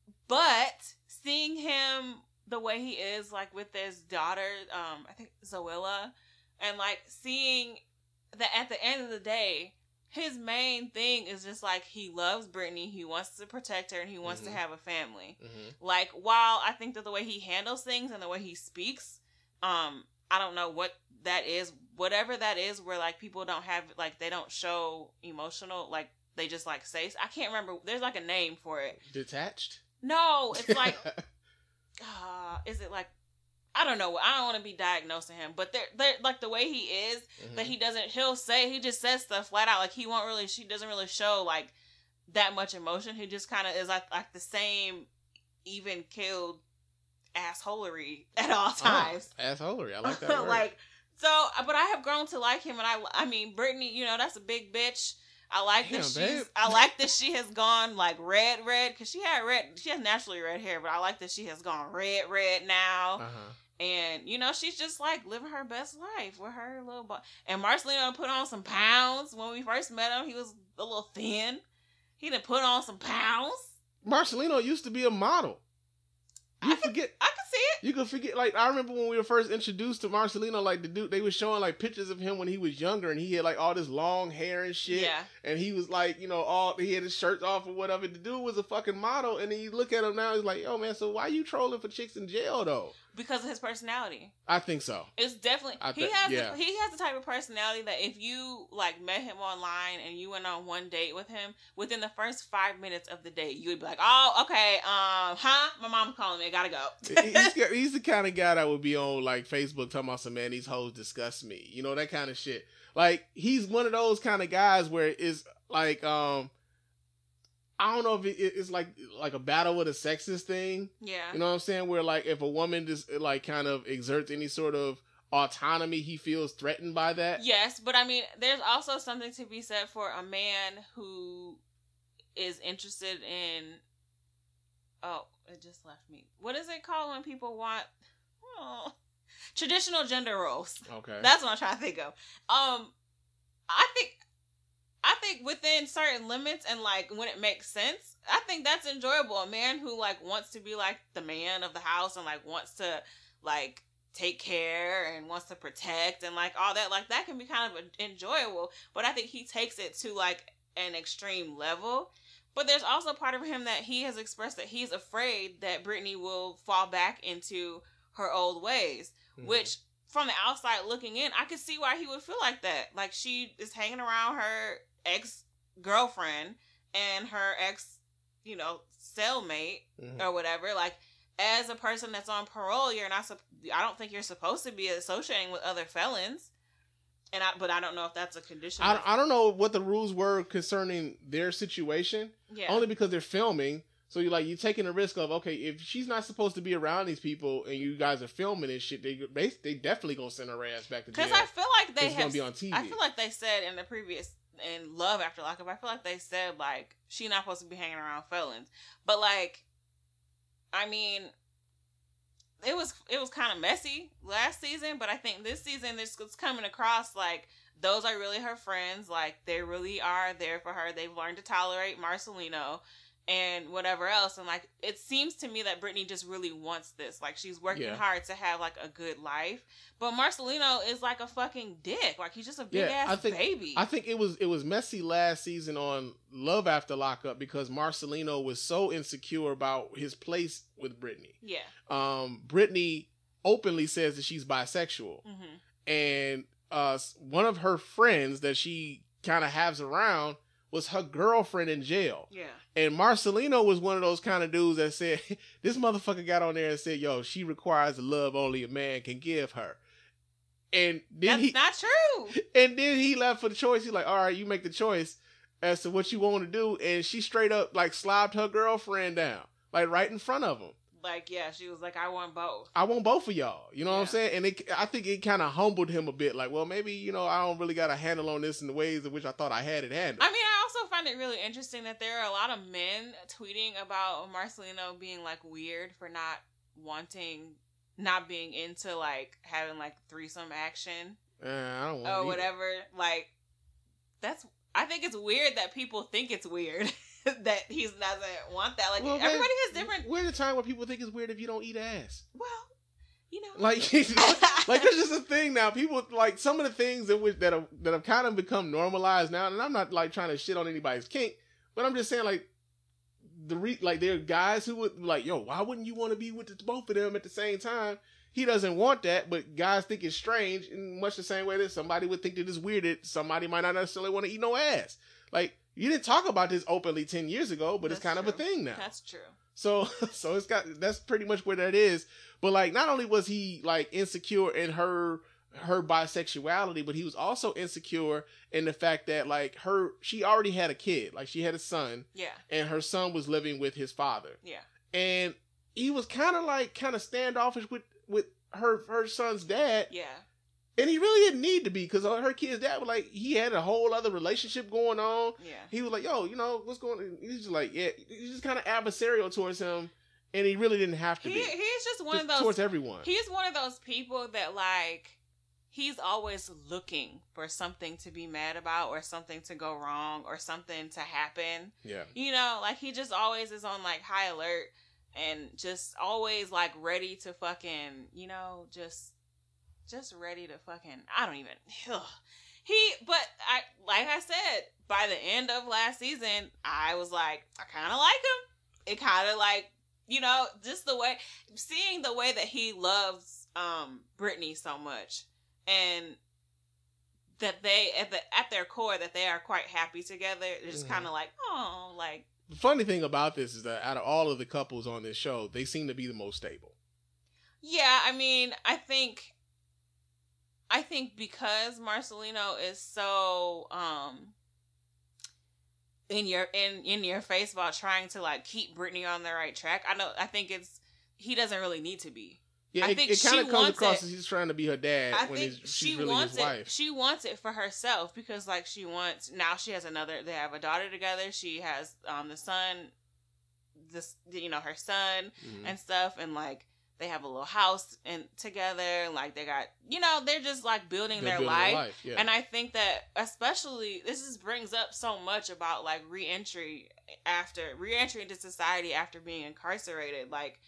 but seeing him the way he is, like, with his daughter, um, I think Zoella, and, like, seeing that at the end of the day, his main thing is just, like, he loves Brittany, he wants to protect her, and he wants mm-hmm. to have a family. Mm-hmm. Like, while I think that the way he handles things and the way he speaks, um, I don't know what that is, whatever that is, where, like, people don't have, like, they don't show emotional, like, they just, like, say, I can't remember, there's, like, a name for it. Detached? No, it's, like... Uh, is it like, I don't know, I don't want to be diagnosing him, but they're, they're like the way he is, mm-hmm. that he doesn't, he'll say, he just says stuff flat out, like he won't really, she doesn't really show like that much emotion, he just kind of is like, like the same even killed assholery at all times. Oh, assholery, I like that word. Like, so, but I have grown to like him, and I, I mean, Brittany, you know, that's a big bitch. I like Damn, that she's. babe. I like that she has gone like red, red, because she had red. She has naturally red hair, but I like that she has gone red, red now. Uh-huh. And you know, she's just like living her best life with her little boy. And Marcelino put on some pounds when we first met him. He was a little thin. He done put on some pounds. Marcelino used to be a model. You I can, forget. I can see it. You can forget. Like, I remember when we were first introduced to Marcelino, like, the dude, they were showing, like, pictures of him when he was younger, and he had, like, all this long hair and shit. Yeah. And he was, like, you know, all, he had his shirts off or whatever. The dude was a fucking model, and then you look at him now, he's like, yo, man, so why you trolling for chicks in jail, though? Because of his personality. I think so. It's definitely, I th- he has yeah. the, he has the type of personality that if you, like, met him online and you went on one date with him, within the first five minutes of the date, you would be like, oh, okay, um, huh? My mom's calling me, I gotta go. he's, he's the kind of guy that would be on, like, Facebook talking about some, man, these hoes disgust me. You know, that kind of shit. Like, he's one of those kind of guys where it's, like, um, I don't know if it, it's like like a battle with a sexist thing. Yeah. You know what I'm saying? Where, like, if a woman just, like, kind of exerts any sort of autonomy, he feels threatened by that. Yes, but I mean, there's also something to be said for a man who is interested in, oh, it just left me. What is it called when people want, oh, traditional gender roles. Okay. That's what I'm trying to think of. Um, I think, I think within certain limits and like when it makes sense, I think that's enjoyable. A man who like wants to be like the man of the house and like wants to like take care and wants to protect and like all that, like that can be kind of enjoyable. But I think he takes it to like an extreme level. But there's also part of him that he has expressed that he's afraid that Brittany will fall back into her old ways, mm-hmm. which from the outside looking in, I could see why he would feel like that. Like she is hanging around her ex-girlfriend and her ex, you know, cellmate mm-hmm. or whatever. Like as a person that's on parole, you're not, I don't think you're supposed to be associating with other felons. And I, but I don't know if that's a condition. I, I don't know what the rules were concerning their situation. Yeah. Only because they're filming. So you're like, you're taking a risk of, okay, if she's not supposed to be around these people and you guys are filming and shit, they they, they definitely gonna send her ass back to jail. Because I feel like they it's have, gonna be on T V. I feel like they said in the previous, in Love After Lockup, I feel like they said like, she's not supposed to be hanging around felons. But like, I mean, it was it was kind of messy last season, but I think this season it's, it's coming across like those are really her friends. Like they really are there for her. They've learned to tolerate Marcelino and whatever else. And like it seems to me that Brittany just really wants this. Like she's working yeah. hard to have like a good life. But Marcelino is like a fucking dick. Like he's just a big yeah, ass I think, baby. I think it was it was messy last season on Love After Lockup because Marcelino was so insecure about his place with Brittany. Yeah. Um, Brittany openly says that she's bisexual, mm-hmm. and uh, one of her friends that she kind of has around was her girlfriend in jail. Yeah. And Marcelino was one of those kind of dudes that said, this motherfucker got on there and said, yo, she requires the love only a man can give her. And then That's he not true. And then he left for the choice. He's like, all right, you make the choice as to what you want to do. And she straight up like slobbed her girlfriend down, like right in front of him. Like, yeah, she was like, I want both. I want both of y'all. You know yeah. what I'm saying? And it, I think it kind of humbled him a bit. Like, well, maybe, you know, I don't really got a handle on this in the ways in which I thought I had it handled. I mean, I also find it really interesting that there are a lot of men tweeting about Marcelino being, like, weird for not wanting, not being into, like, having, like, threesome action. Uh, I don't want Or whatever. Like, that's, I think it's weird that people think it's weird. That he doesn't want that. Like, well, everybody man, has different. We're at a time where people think it's weird if you don't eat ass. Well, you know, like, like there's just a thing now. People like some of the things that which that have that have kind of become normalized now. And I'm not like trying to shit on anybody's kink, but I'm just saying like the re, like there are guys who would like, yo, why wouldn't you want to be with the, both of them at the same time? He doesn't want that, but guys think it's strange in much the same way that somebody would think that it's weird that somebody might not necessarily want to eat no ass. Like. You didn't talk about this openly ten years ago, but that's it's kind true. of a thing now. That's true. So, so it's got, that's pretty much where that is. But like, not only was he like insecure in her, her bisexuality, but he was also insecure in the fact that like her, she already had a kid, like she had a son. Yeah. And her son was living with his father. Yeah. And he was kind of like, kind of standoffish with, with her, her son's dad. Yeah. And he really didn't need to be because her kid's dad was like, he had a whole other relationship going on. Yeah. He was like, yo, you know, what's going on? He's just like, yeah, he's just kind of adversarial towards him. And he really didn't have to he, be. He's just one just of those. Towards everyone. He's one of those people that like, he's always looking for something to be mad about or something to go wrong or something to happen. Yeah. You know, like he just always is on like high alert and just always like ready to fucking, you know, just... Just ready to fucking, I don't even, ugh. He, but I, like I said, by the end of last season, I was like, I kind of like him. It kind of like, you know, just the way, seeing the way that he loves um Brittany so much, and that they, at the at their core, that they are quite happy together. It's just mm-hmm. kind of like, oh, like. The funny thing about this is that out of all of the couples on this show, they seem to be the most stable. Yeah, I mean, I think... I think because Marcelino is so um in your in in your face about trying to like keep Brittany on the right track. I know. I think it's he doesn't really need to be. Yeah, I it, think it kind of comes across it, as he's trying to be her dad I when think he's, she she's really wants his it. wife. She wants it for herself because like she wants now she has another. They have a daughter together. She has um the son, this you know her son mm-hmm. and stuff, and like they have a little house and together. Like they got, you know, they're just like building They're their building life. their life, yeah. And I think that especially this is, brings up so much about like reentry after reentry into society after being incarcerated. Like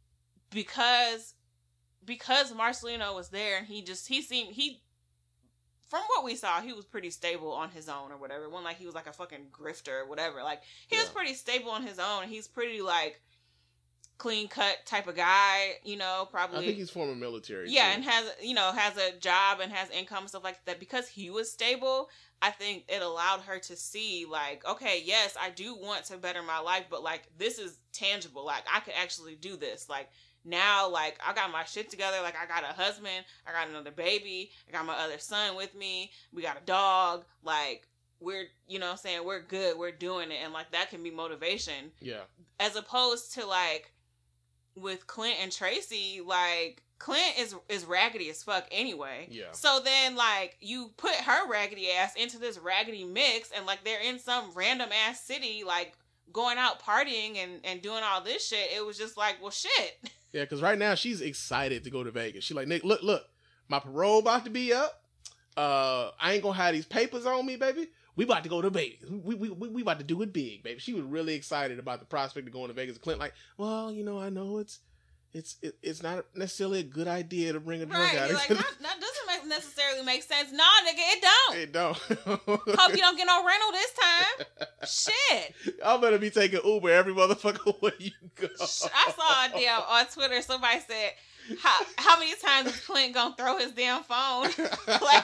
because because Marcelino was there and he just he seemed he. From what we saw, he was pretty stable on his own or whatever. It wasn't like he was like a fucking grifter or whatever. Like, he yeah. was pretty stable on his own. He's pretty, like, clean-cut type of guy, you know, probably. I think he's former military. Yeah, too. and has, you know, has a job and has income and stuff like that. Because he was stable, I think it allowed her to see, like, okay, yes, I do want to better my life, but, like, this is tangible. Like, I could actually do this. Like, now, like, I got my shit together. Like, I got a husband. I got another baby. I got my other son with me. We got a dog. Like, we're, you know what I'm saying? We're good. We're doing it. And, like, that can be motivation. Yeah. As opposed to, like, with Clint and Tracy, like, Clint is is raggedy as fuck anyway. Yeah. So then, like, you put her raggedy ass into this raggedy mix, and, like, they're in some random ass city, like, going out partying and, and doing all this shit. It was just like, well, shit. Yeah, because right now she's excited to go to Vegas. She's like, Nick, look, look, my parole about to be up. Uh, I ain't gonna have these papers on me, baby. We about to go to Vegas. We we we, we about to do it big, baby. She was really excited about the prospect of going to Vegas. Clint like, well, you know, I know it's it's it, it's not necessarily a good idea to bring a drug right. addict. Like, that, that doesn't make, necessarily make sense. Nah, nigga, it don't. It don't. Hope you don't get no rental this time. Shit. I better be taking Uber every motherfucker where you go. I saw a damn on Twitter. Somebody said, "How how many times is Clint gonna throw his damn phone?" Like,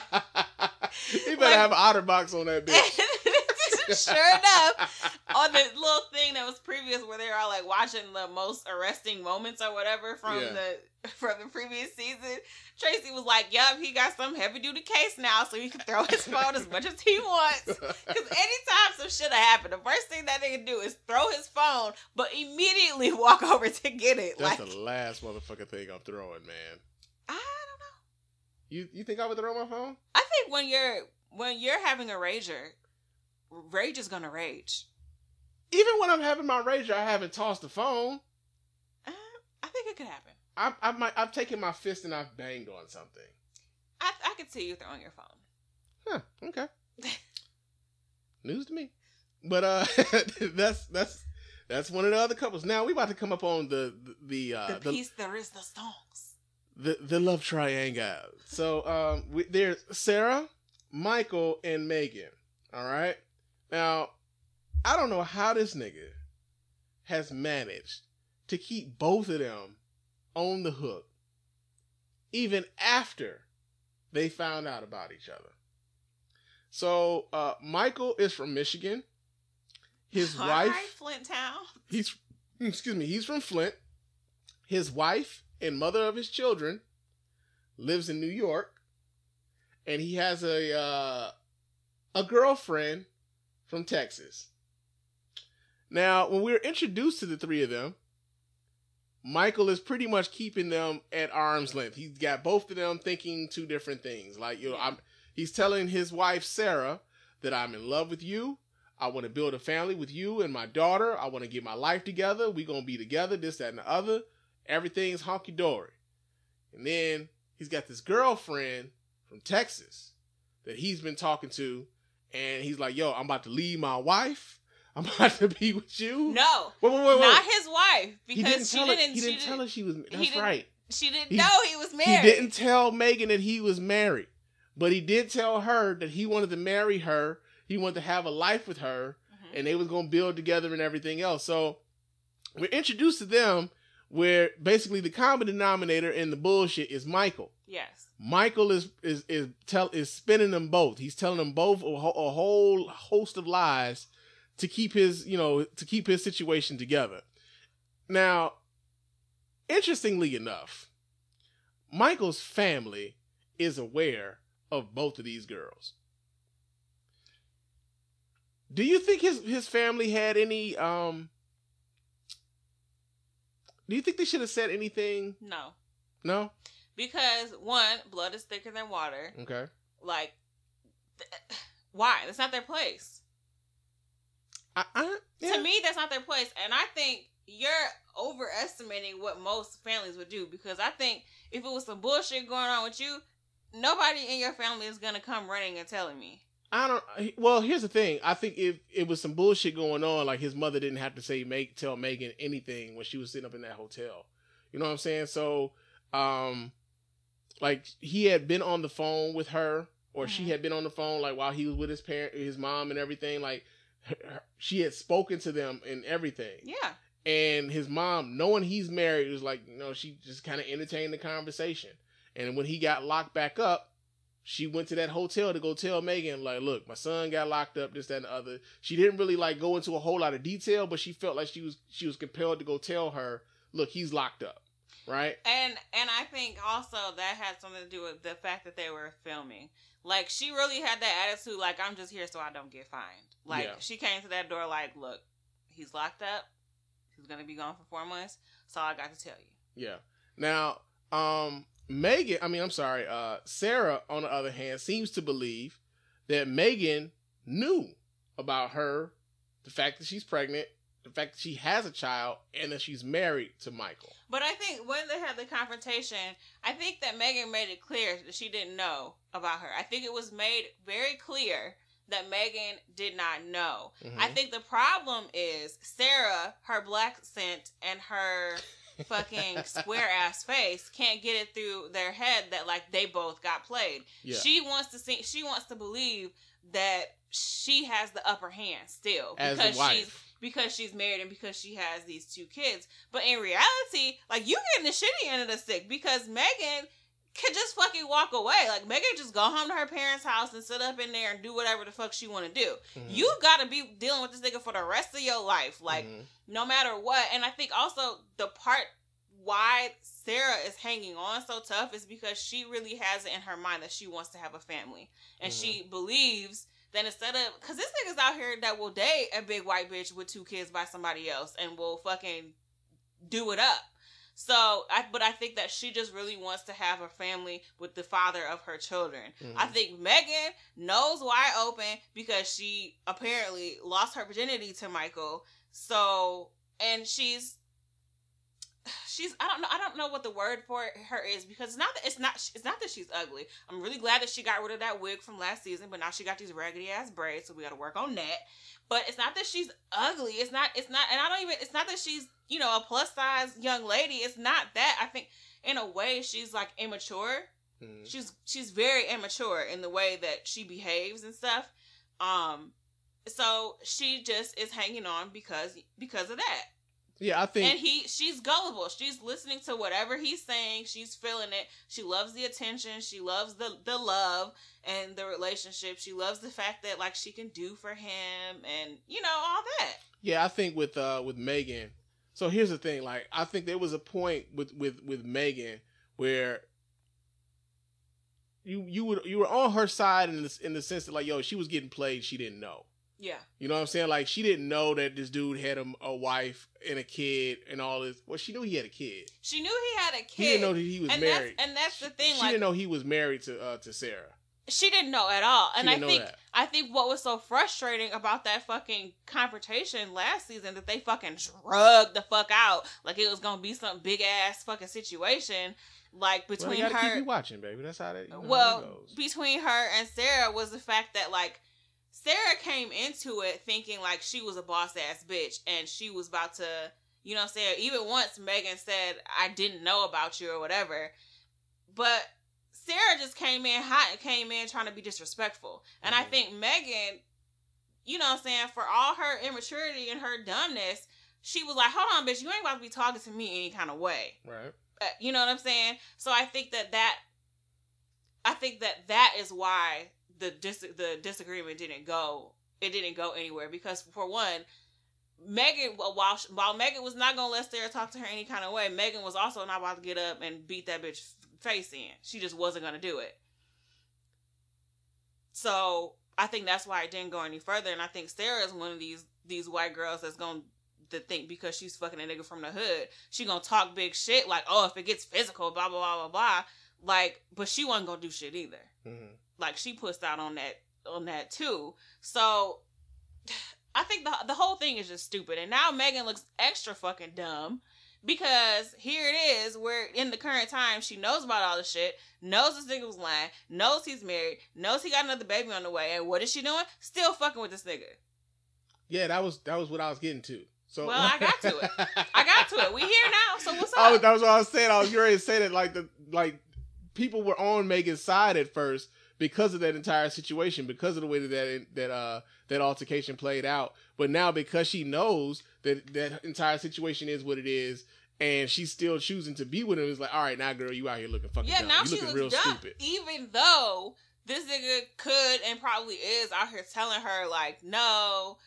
he better like, have an OtterBox on that bitch. Sure enough, on the little thing that was previous where they were all like watching the most arresting moments or whatever from Yeah. the from the previous season, Tracy was like, "Yup, he got some heavy duty case now, so he can throw his phone as much as he wants." Because anytime some shit happen, the first thing that nigga do is throw his phone, but immediately walk over to get it. That's like, the last motherfucking thing I'm throwing, man. I don't know. You you think I would throw my phone? I think when you're when you're having a rager, rage is gonna rage. Even when I'm having my rager, I haven't tossed the phone. Uh, I think it could happen. I I might I've taken my fist and I've banged on something. I I could see you throwing your phone. Huh, okay. News to me. But uh that's that's that's one of the other couples. Now we about to come up on the the the, uh, the piece there is the songs. The the love triangle. So um we, there's Sarah, Michael, and Megan. All right. Now, I don't know how this nigga has managed to keep both of them on the hook even after they found out about each other. So, uh, Michael is from Michigan. His All wife... right, Flint Town. He's, excuse me, he's from Flint. His wife and mother of his children lives in New York. And he has a, uh, a girlfriend from Texas. Now, when we were introduced to the three of them, Michael is pretty much keeping them at arm's length. He's got both of them thinking two different things. Like, you know, I'm, he's telling his wife, Sarah, that I'm in love with you. I want to build a family with you and my daughter. I want to get my life together. We're going to be together, this, that, and the other. Everything's honky-dory. And then he's got this girlfriend from Texas that he's been talking to. And he's like, yo, I'm about to leave my wife. I'm about to be with you. No, wait, wait, wait, wait. not his wife, because he didn't she tell didn't. Her, he she didn't tell her she was. That's didn't, right. She didn't he, know he was married. He didn't tell Megan that he was married, but he did tell her that he wanted to marry her. He wanted to have a life with her, mm-hmm. and they was gonna build together and everything else. So we're introduced to them, where basically the common denominator in the bullshit is Michael. Yes. Michael is is is tell is spinning them both. He's telling them both a, a whole host of lies to keep his, you know, to keep his situation together. Now, interestingly enough, Michael's family is aware of both of these girls. Do you think his his family had any um do you think they should have said anything? No. No? Because, one, blood is thicker than water. Okay. Like, th- why? That's not their place. I, I, yeah. To me, that's not their place. And I think you're overestimating what most families would do, because I think if it was some bullshit going on with you, nobody in your family is gonna come running and telling me. I don't. Well, here's the thing. I think if it was some bullshit going on, like his mother didn't have to say make tell Megan anything when she was sitting up in that hotel. You know what I'm saying? So, um, like he had been on the phone with her, or mm-hmm. she had been on the phone like while he was with his parent, his mom, and everything. Like her, she had spoken to them and everything. Yeah. And his mom, knowing he's married, was like, you know, she just kind of entertained the conversation. And when he got locked back up, she went to that hotel to go tell Megan, like, look, my son got locked up, this, that, and the other. She didn't really like go into a whole lot of detail, but she felt like she was she was compelled to go tell her, look, he's locked up, right? And and I think also that had something to do with the fact that they were filming. Like, she really had that attitude, like, I'm just here so I don't get fined. Like, yeah. She came to that door like, look, he's locked up. He's going to be gone for four months. That's all I got to tell you. Yeah. Now, um... Megan, I mean, I'm sorry, uh, Sarah, on the other hand, seems to believe that Megan knew about her, the fact that she's pregnant, the fact that she has a child, and that she's married to Michael. But I think when they had the confrontation, I think that Megan made it clear that she didn't know about her. I think it was made very clear that Megan did not know. Mm-hmm. I think the problem is Sarah, her black scent, and her fucking square ass face can't get it through their head that like they both got played. Yeah. She wants to see, she wants to believe that she has the upper hand still because As the wife. she's because she's married and because she has these two kids. But in reality, like, you getting the shitty end of the stick because Megan could just fucking walk away. Like, Megan just go home to her parents' house and sit up in there and do whatever the fuck she want to do. Mm-hmm. You got to be dealing with this nigga for the rest of your life. Like, mm-hmm. no matter what. And I think also the part why Sarah is hanging on so tough is because she really has it in her mind that she wants to have a family. And mm-hmm. she believes that instead of... Because this nigga's out here that will date a big white bitch with two kids by somebody else and will fucking do it up. So, I, but I think that she just really wants to have a family with the father of her children. Mm-hmm. I think Megan knows wide open because she apparently lost her virginity to Michael. So, and she's, she's, I don't know, I don't know what the word for her is because it's not that, it's not, it's not that she's ugly. I'm really glad that she got rid of that wig from last season, but now she got these raggedy ass braids, so we got to work on that. But it's not that she's ugly. It's not, it's not, and I don't even, it's not that she's, you know, a plus size young lady. It's not that. I think in a way she's like immature. Mm-hmm. She's, she's very immature in the way that she behaves and stuff. Um, so she just is hanging on because, because of that. Yeah, I think. And he, she's gullible. She's listening to whatever he's saying. She's feeling it. She loves the attention. She loves the, the love and the relationship. She loves the fact that like she can do for him and, you know, all that. Yeah, I think with, uh, with Megan. So here's the thing. Like, I think there was a point with, with, with Megan where you, you would, you were on her side in the, in the sense that like, yo, she was getting played. She didn't know. Yeah. You know what I'm saying? Like, she didn't know that this dude had a, a wife and a kid and all this. Well, she knew he had a kid. She knew he had a kid. He didn't know that he was and married. That's, and that's the thing. She, like, she didn't know he was married to uh, to Sarah. She didn't know at all. And she I didn't think know that. I think what was so frustrating about that fucking confrontation last season that they fucking drugged the fuck out like it was gonna be some big ass fucking situation. Like between well, you gotta her, keep you watching, baby. That's how that. You know, well, how that goes. Between her and Sarah was the fact that like Sarah came into it thinking like she was a boss ass bitch and she was about to, you know what I'm saying? Even once Megan said, I didn't know about you or whatever. But Sarah just came in hot and came in trying to be disrespectful. And mm-hmm. I think Megan, you know what I'm saying, for all her immaturity and her dumbness, she was like, hold on, bitch, you ain't about to be talking to me any kind of way. Right. Uh, you know what I'm saying? So I think that that, I think that that is why the dis- the disagreement didn't go, it didn't go anywhere. Because for one, Megan, while while Megan was not going to let Sarah talk to her any kind of way, Megan was also not about to get up and beat that bitch face in. She just wasn't going to do it. So I think that's why it didn't go any further. And I think Sarah is one of these these white girls that's going to think because she's fucking a nigga from the hood, she going to talk big shit like, oh, if it gets physical, blah, blah, blah, blah, blah. Like, but she wasn't going to do shit either. Mm-hmm. Like, she pussed out on that on that too. So I think the the whole thing is just stupid. And now Megan looks extra fucking dumb Because here it is, where in the current time, she knows about all the shit, knows this nigga was lying, knows he's married, knows he got another baby on the way, and what is she doing? Still fucking with this nigga. Yeah, that was that was what I was getting to. So well, I got to it. I got to it. We here now. So what's up? I was, that was what I was saying. I was ready to say that like the like people were on Megan's side at first because of that entire situation, because of the way that that that uh that altercation played out. But now because she knows that that entire situation is what it is, and she's still choosing to be with him, it's like, all right, now girl, you out here looking fucking yeah, dumb. now you she looking looks real dumb. stupid. Even though this nigga could and probably is out here telling her like, no,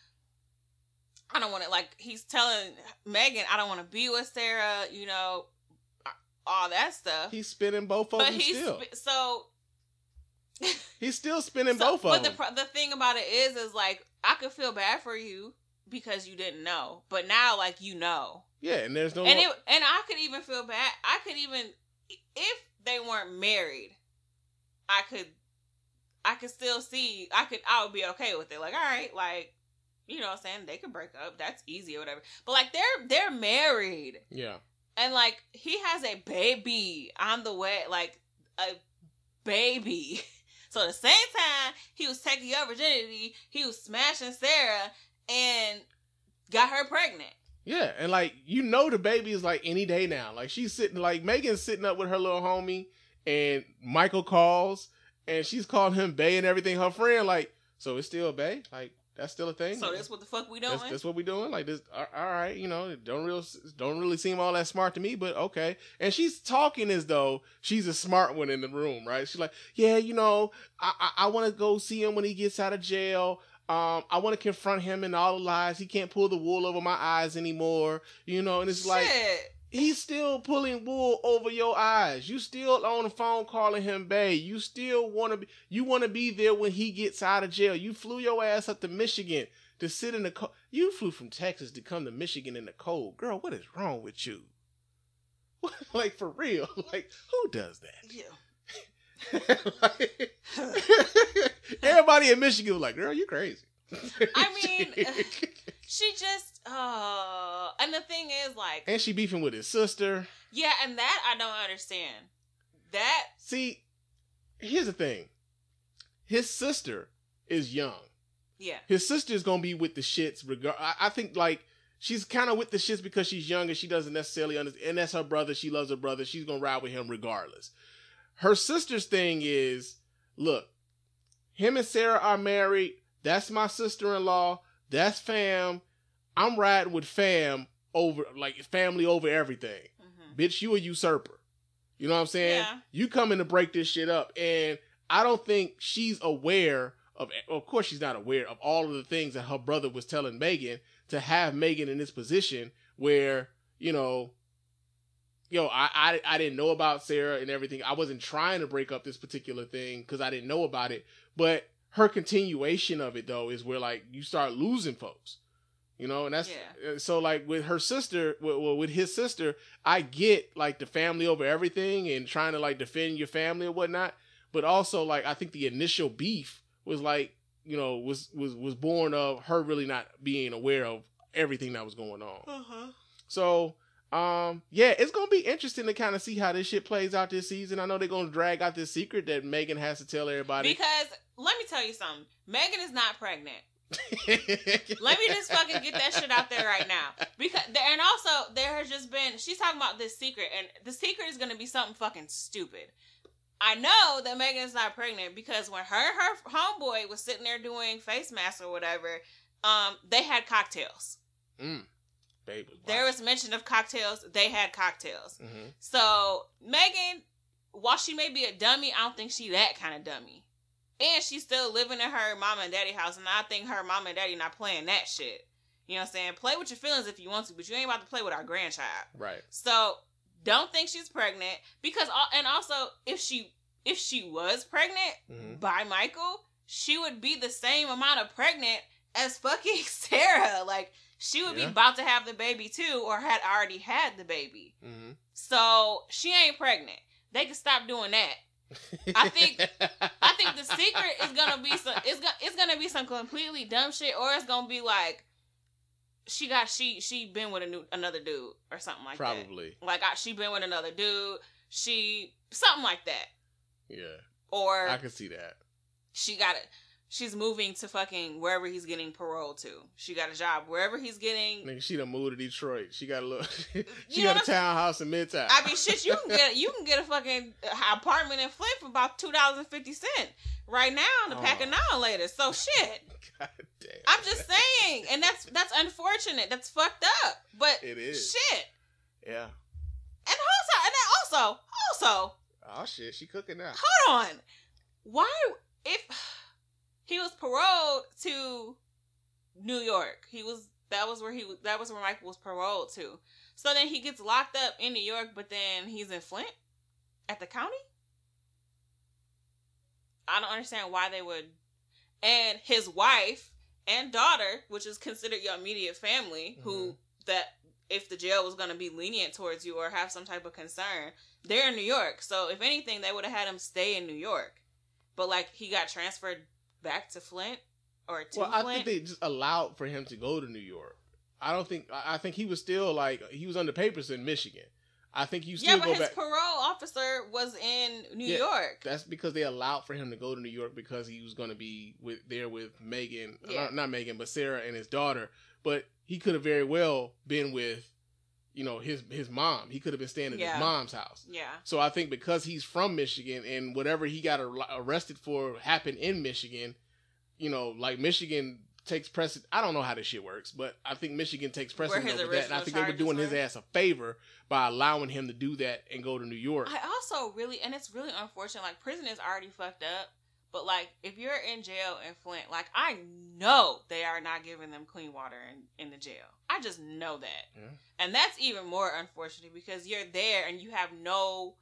I don't want to, like, he's telling Megan, I don't want to be with Sarah, you know, all that stuff. He's spinning both of but them he's still. Sp- so he's still spinning so, both of but them. But the, the thing about it is, is like, I could feel bad for you because you didn't know, but now, like, you know. Yeah, and there's no. And it, and I could even feel bad. I could even, if they weren't married, I could, I could still see. I could, I would be okay with it. Like, all right, like, you know what I'm saying? They could break up. That's easy or whatever. But like, they're they're married. Yeah. And like, he has a baby on the way, like a baby. So at the same time, he was taking your virginity, he was smashing Sarah and got her pregnant. Yeah, and like, you know, the baby is like any day now. Like, she's sitting, like, Megan's sitting up with her little homie, and Michael calls, and she's calling him Bae and everything. Her friend, like, so it's still Bae? Like, that's still a thing? So that's what the fuck we doing? That's, that's what we doing? Like, this, all right, you know, don't real, don't really seem all that smart to me, but okay. And she's talking as though she's a smart one in the room, right? She's like, yeah, you know, I, I, I want to go see him when he gets out of jail. Um, I want to confront him in all the lies. He can't pull the wool over my eyes anymore, you know. And it's Shit. like, he's still pulling wool over your eyes. You still on the phone calling him Bae. You still want to be, you want to be there when he gets out of jail. You flew your ass up to Michigan to sit in the cold. You flew from Texas to come to Michigan in the cold. Girl, what is wrong with you? Like, for real. Like, who does that? Yeah. Like, everybody in Michigan was like, girl, you crazy. I mean, she just, uh, and the thing is, like, and she beefing with his sister. Yeah, and that I don't understand. That, see, here's the thing. His sister is young. Yeah. His sister is gonna be with the shits. Regard, I, I think, like, she's kind of with the shits because she's young and she doesn't necessarily understand. And that's her brother. She loves her brother. She's gonna ride with him regardless. Her sister's thing is, look, him and Sarah are married. That's my sister-in-law. That's fam. I'm riding with fam over, like, family over everything. Mm-hmm. Bitch, you a usurper. You know what I'm saying? Yeah. You coming to break this shit up. And I don't think she's aware of, of course she's not aware of all of the things that her brother was telling Megan to have Megan in this position where, you know, yo, I, I I didn't know about Sarah and everything. I wasn't trying to break up this particular thing because I didn't know about it. But her continuation of it, though, is where, like, you start losing folks. You know, and that's, yeah. So, like, with her sister, well, with his sister, I get, like, the family over everything and trying to, like, defend your family and whatnot. But also, like, I think the initial beef was, like, you know, was, was, was born of her really not being aware of everything that was going on. Uh-huh. So, Um, yeah, it's gonna be interesting to kind of see how this shit plays out this season. I know they're gonna drag out this secret that Megan has to tell everybody. Because let me tell you something, Megan is not pregnant. Let me just fucking get that shit out there right now. Because and also there has just been, she's talking about this secret, and the secret is gonna be something fucking stupid. I know that Megan's not pregnant because when her and her homeboy was sitting there doing face masks or whatever, um, they had cocktails. Mm. Baby, wow. There was mention of cocktails. They had cocktails. Mm-hmm. So Megan, while she may be a dummy, I don't think she that kind of dummy. And she's still living in her mama and daddy house, and I think her mama and daddy not playing that shit. You know what I'm saying? Play with your feelings if you want to, but you ain't about to play with our grandchild. Right. So don't think she's pregnant because, and also if she if she was pregnant mm-hmm. by Michael, she would be the same amount of pregnant as fucking Sarah. Like, she would yeah. be about to have the baby too, or had already had the baby. Mm-hmm. So she ain't pregnant. They can stop doing that. I think I think the secret is gonna be some it's gonna it's gonna be some completely dumb shit, or it's gonna be like she got she she been with a new another dude or something like Probably. that. Probably. Like I, she been with another dude. She something like that. Yeah. Or I can see that. She got it. She's moving to fucking wherever he's getting paroled to. She got a job wherever he's getting. Nigga, she done moved to Detroit. She got a little. she you got a townhouse in Midtown. I mean, shit. You can get you can get a fucking apartment in Flint for about two dollars and fifty cents right now in the oh. pack of nine later. So shit. God damn. I'm just saying, and that's that's unfortunate. That's fucked up. But it is shit. Yeah. And also, and then also, also. Oh shit, she cooking now. Hold on. Why if he was paroled to New York? He was that was where he was that was where Michael was paroled to. So then he gets locked up in New York, but then he's in Flint at the county? I don't understand why they would. And his wife and daughter, which is considered your immediate family, mm-hmm. who that if the jail was going to be lenient towards you or have some type of concern, they're in New York. So if anything, they would have had him stay in New York. But like he got transferred back to Flint or to well, Flint. I think they just allowed for him to go to New York. I don't think. I think he was still like he was under papers in Michigan. I think you still yeah, but go his back. parole officer was in New yeah, York. That's because they allowed for him to go to New York because he was going to be with there with Megan, yeah. not, not Megan, but Sarah and his daughter. But he could have very well been with, you know, his his mom. He could have been staying at yeah. his mom's house. Yeah. So I think because he's from Michigan and whatever he got ar- arrested for happened in Michigan, you know, like Michigan takes precedent. I don't know how this shit works, but I think Michigan takes precedent over that. And I think they were doing were. his ass a favor by allowing him to do that and go to New York. I also really, and it's really unfortunate, like prison is already fucked up, but like if you're in jail in Flint, like I know they are not giving them clean water in, in the jail. I just know that. Yeah. And that's even more unfortunate because you're there and you have no,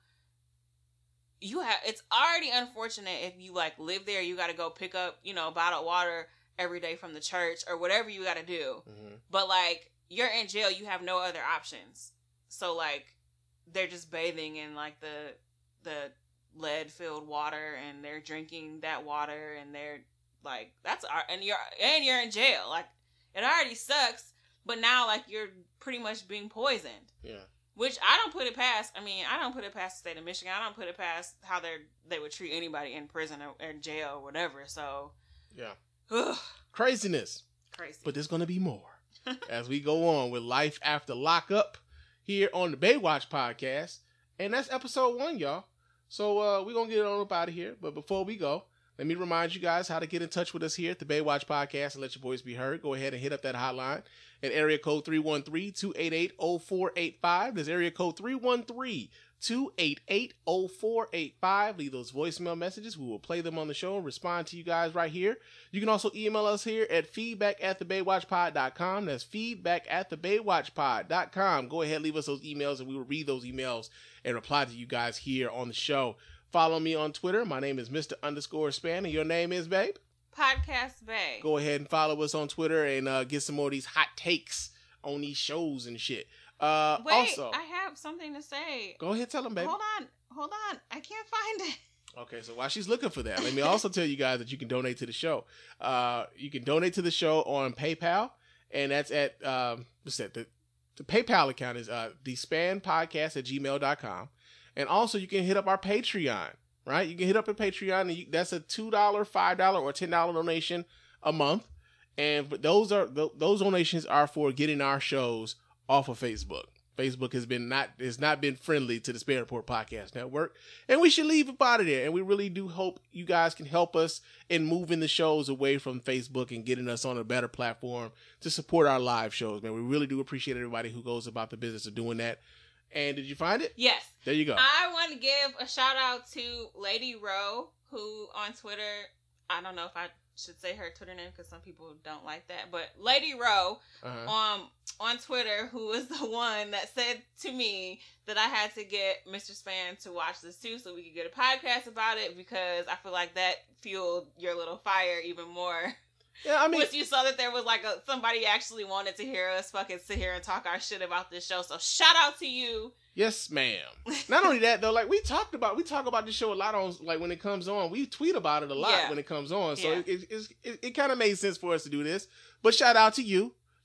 you have, it's already unfortunate if you like live there, you got to go pick up, you know, bottled water every day from the church or whatever you got to do. Mm-hmm. But like you're in jail, you have no other options. So like they're just bathing in like the the lead filled water and they're drinking that water and they're like that's and you're and you're in jail. Like it already sucks, but now like you're pretty much being poisoned. Yeah. Which I don't put it past. I mean, I don't put it past the state of Michigan. I don't put it past how they they would treat anybody in prison or, or jail or whatever. So yeah. Ugh. Craziness. Crazy. But there's going to be more as we go on with Life After Lockup here on the Baywatch podcast. And that's episode one, y'all. So uh, we're going to get on up out of here. But before we go, let me remind you guys how to get in touch with us here at the Baywatch podcast and let your voice be heard. Go ahead and hit up that hotline at area code three one three, two eight eight, zero four eight five. That's area code three one three, two eight eight, zero four eight five. Leave those voicemail messages. We will play them on the show and respond to you guys right here. You can also email us here at feedback at the baywatch pod dot com. That's feedback at the baywatch pod dot com. Go ahead, leave us those emails, and we will read those emails and reply to you guys here on the show. Follow me on Twitter. My name is Mister Underscore Span, and your name is, babe? Podcast Bay. Go ahead and follow us on Twitter and uh, get some more of these hot takes on these shows and shit. Uh, Wait, also, I have something to say. Go ahead, tell them, baby. Hold on, hold on. I can't find it. Okay, so while she's looking for that, let me also tell you guys that you can donate to the show. Uh, you can donate to the show on PayPal, and that's at um, what's that? The, the PayPal account is uh, despanpodcast at gmail dot com. And also, you can hit up our Patreon, right? You can hit up a Patreon, and you, that's a two dollars, five dollars, or ten dollars donation a month. And those are those donations are for getting our shows off of Facebook. Facebook has been not has not been friendly to the Span Report Podcast Network, and we should leave it out of there. And we really do hope you guys can help us in moving the shows away from Facebook and getting us on a better platform to support our live shows. Man, we really do appreciate everybody who goes about the business of doing that. And did you find it? Yes. There you go. I want to give a shout out to Lady Rowe, who on Twitter, I don't know if I should say her Twitter name because some people don't like that, but Lady Rowe uh-huh. um, on Twitter, who is the one that said to me that I had to get Mister Span to watch this too so we could get a podcast about it, because I feel like that fueled your little fire even more. Yeah, I mean, once you saw that there was like a somebody actually wanted to hear us fucking sit here and talk our shit about this show. So shout out to you. Yes, ma'am. Not only that though, like we talked about, we talk about this show a lot on, like when it comes on, we tweet about it a lot yeah. when it comes on. So yeah. it it, it, it, it kind of made sense for us to do this. But shout out to you.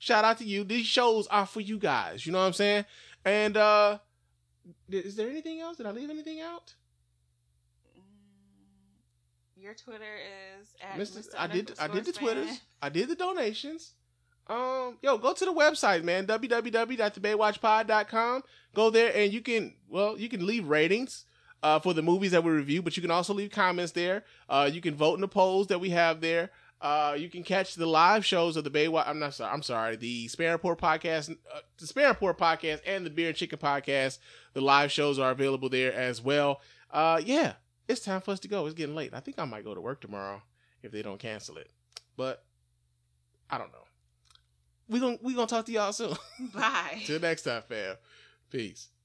shout out to you. These shows are for you guys. You know what I'm saying? And uh, is there anything else? Did I leave anything out? Your Twitter is at Mister Mister I did. I did the Sportsman. Twitters. I did the donations. Um, yo, go to the website, man. w w w dot the baywatch pod dot com. Go there and you can, well, you can leave ratings uh, for the movies that we review, but you can also leave comments there. Uh, you can vote in the polls that we have there. Uh, you can catch the live shows of the Baywatch. I'm not sorry. I'm sorry. The Spare Report podcast, uh, the Spare Report podcast, and the Beer and Chicken podcast. The live shows are available there as well. Uh, yeah, it's time for us to go. It's getting late. I think I might go to work tomorrow if they don't cancel it, but I don't know. We gonna we gonna talk to y'all soon. Bye. Till next time, fam. Peace.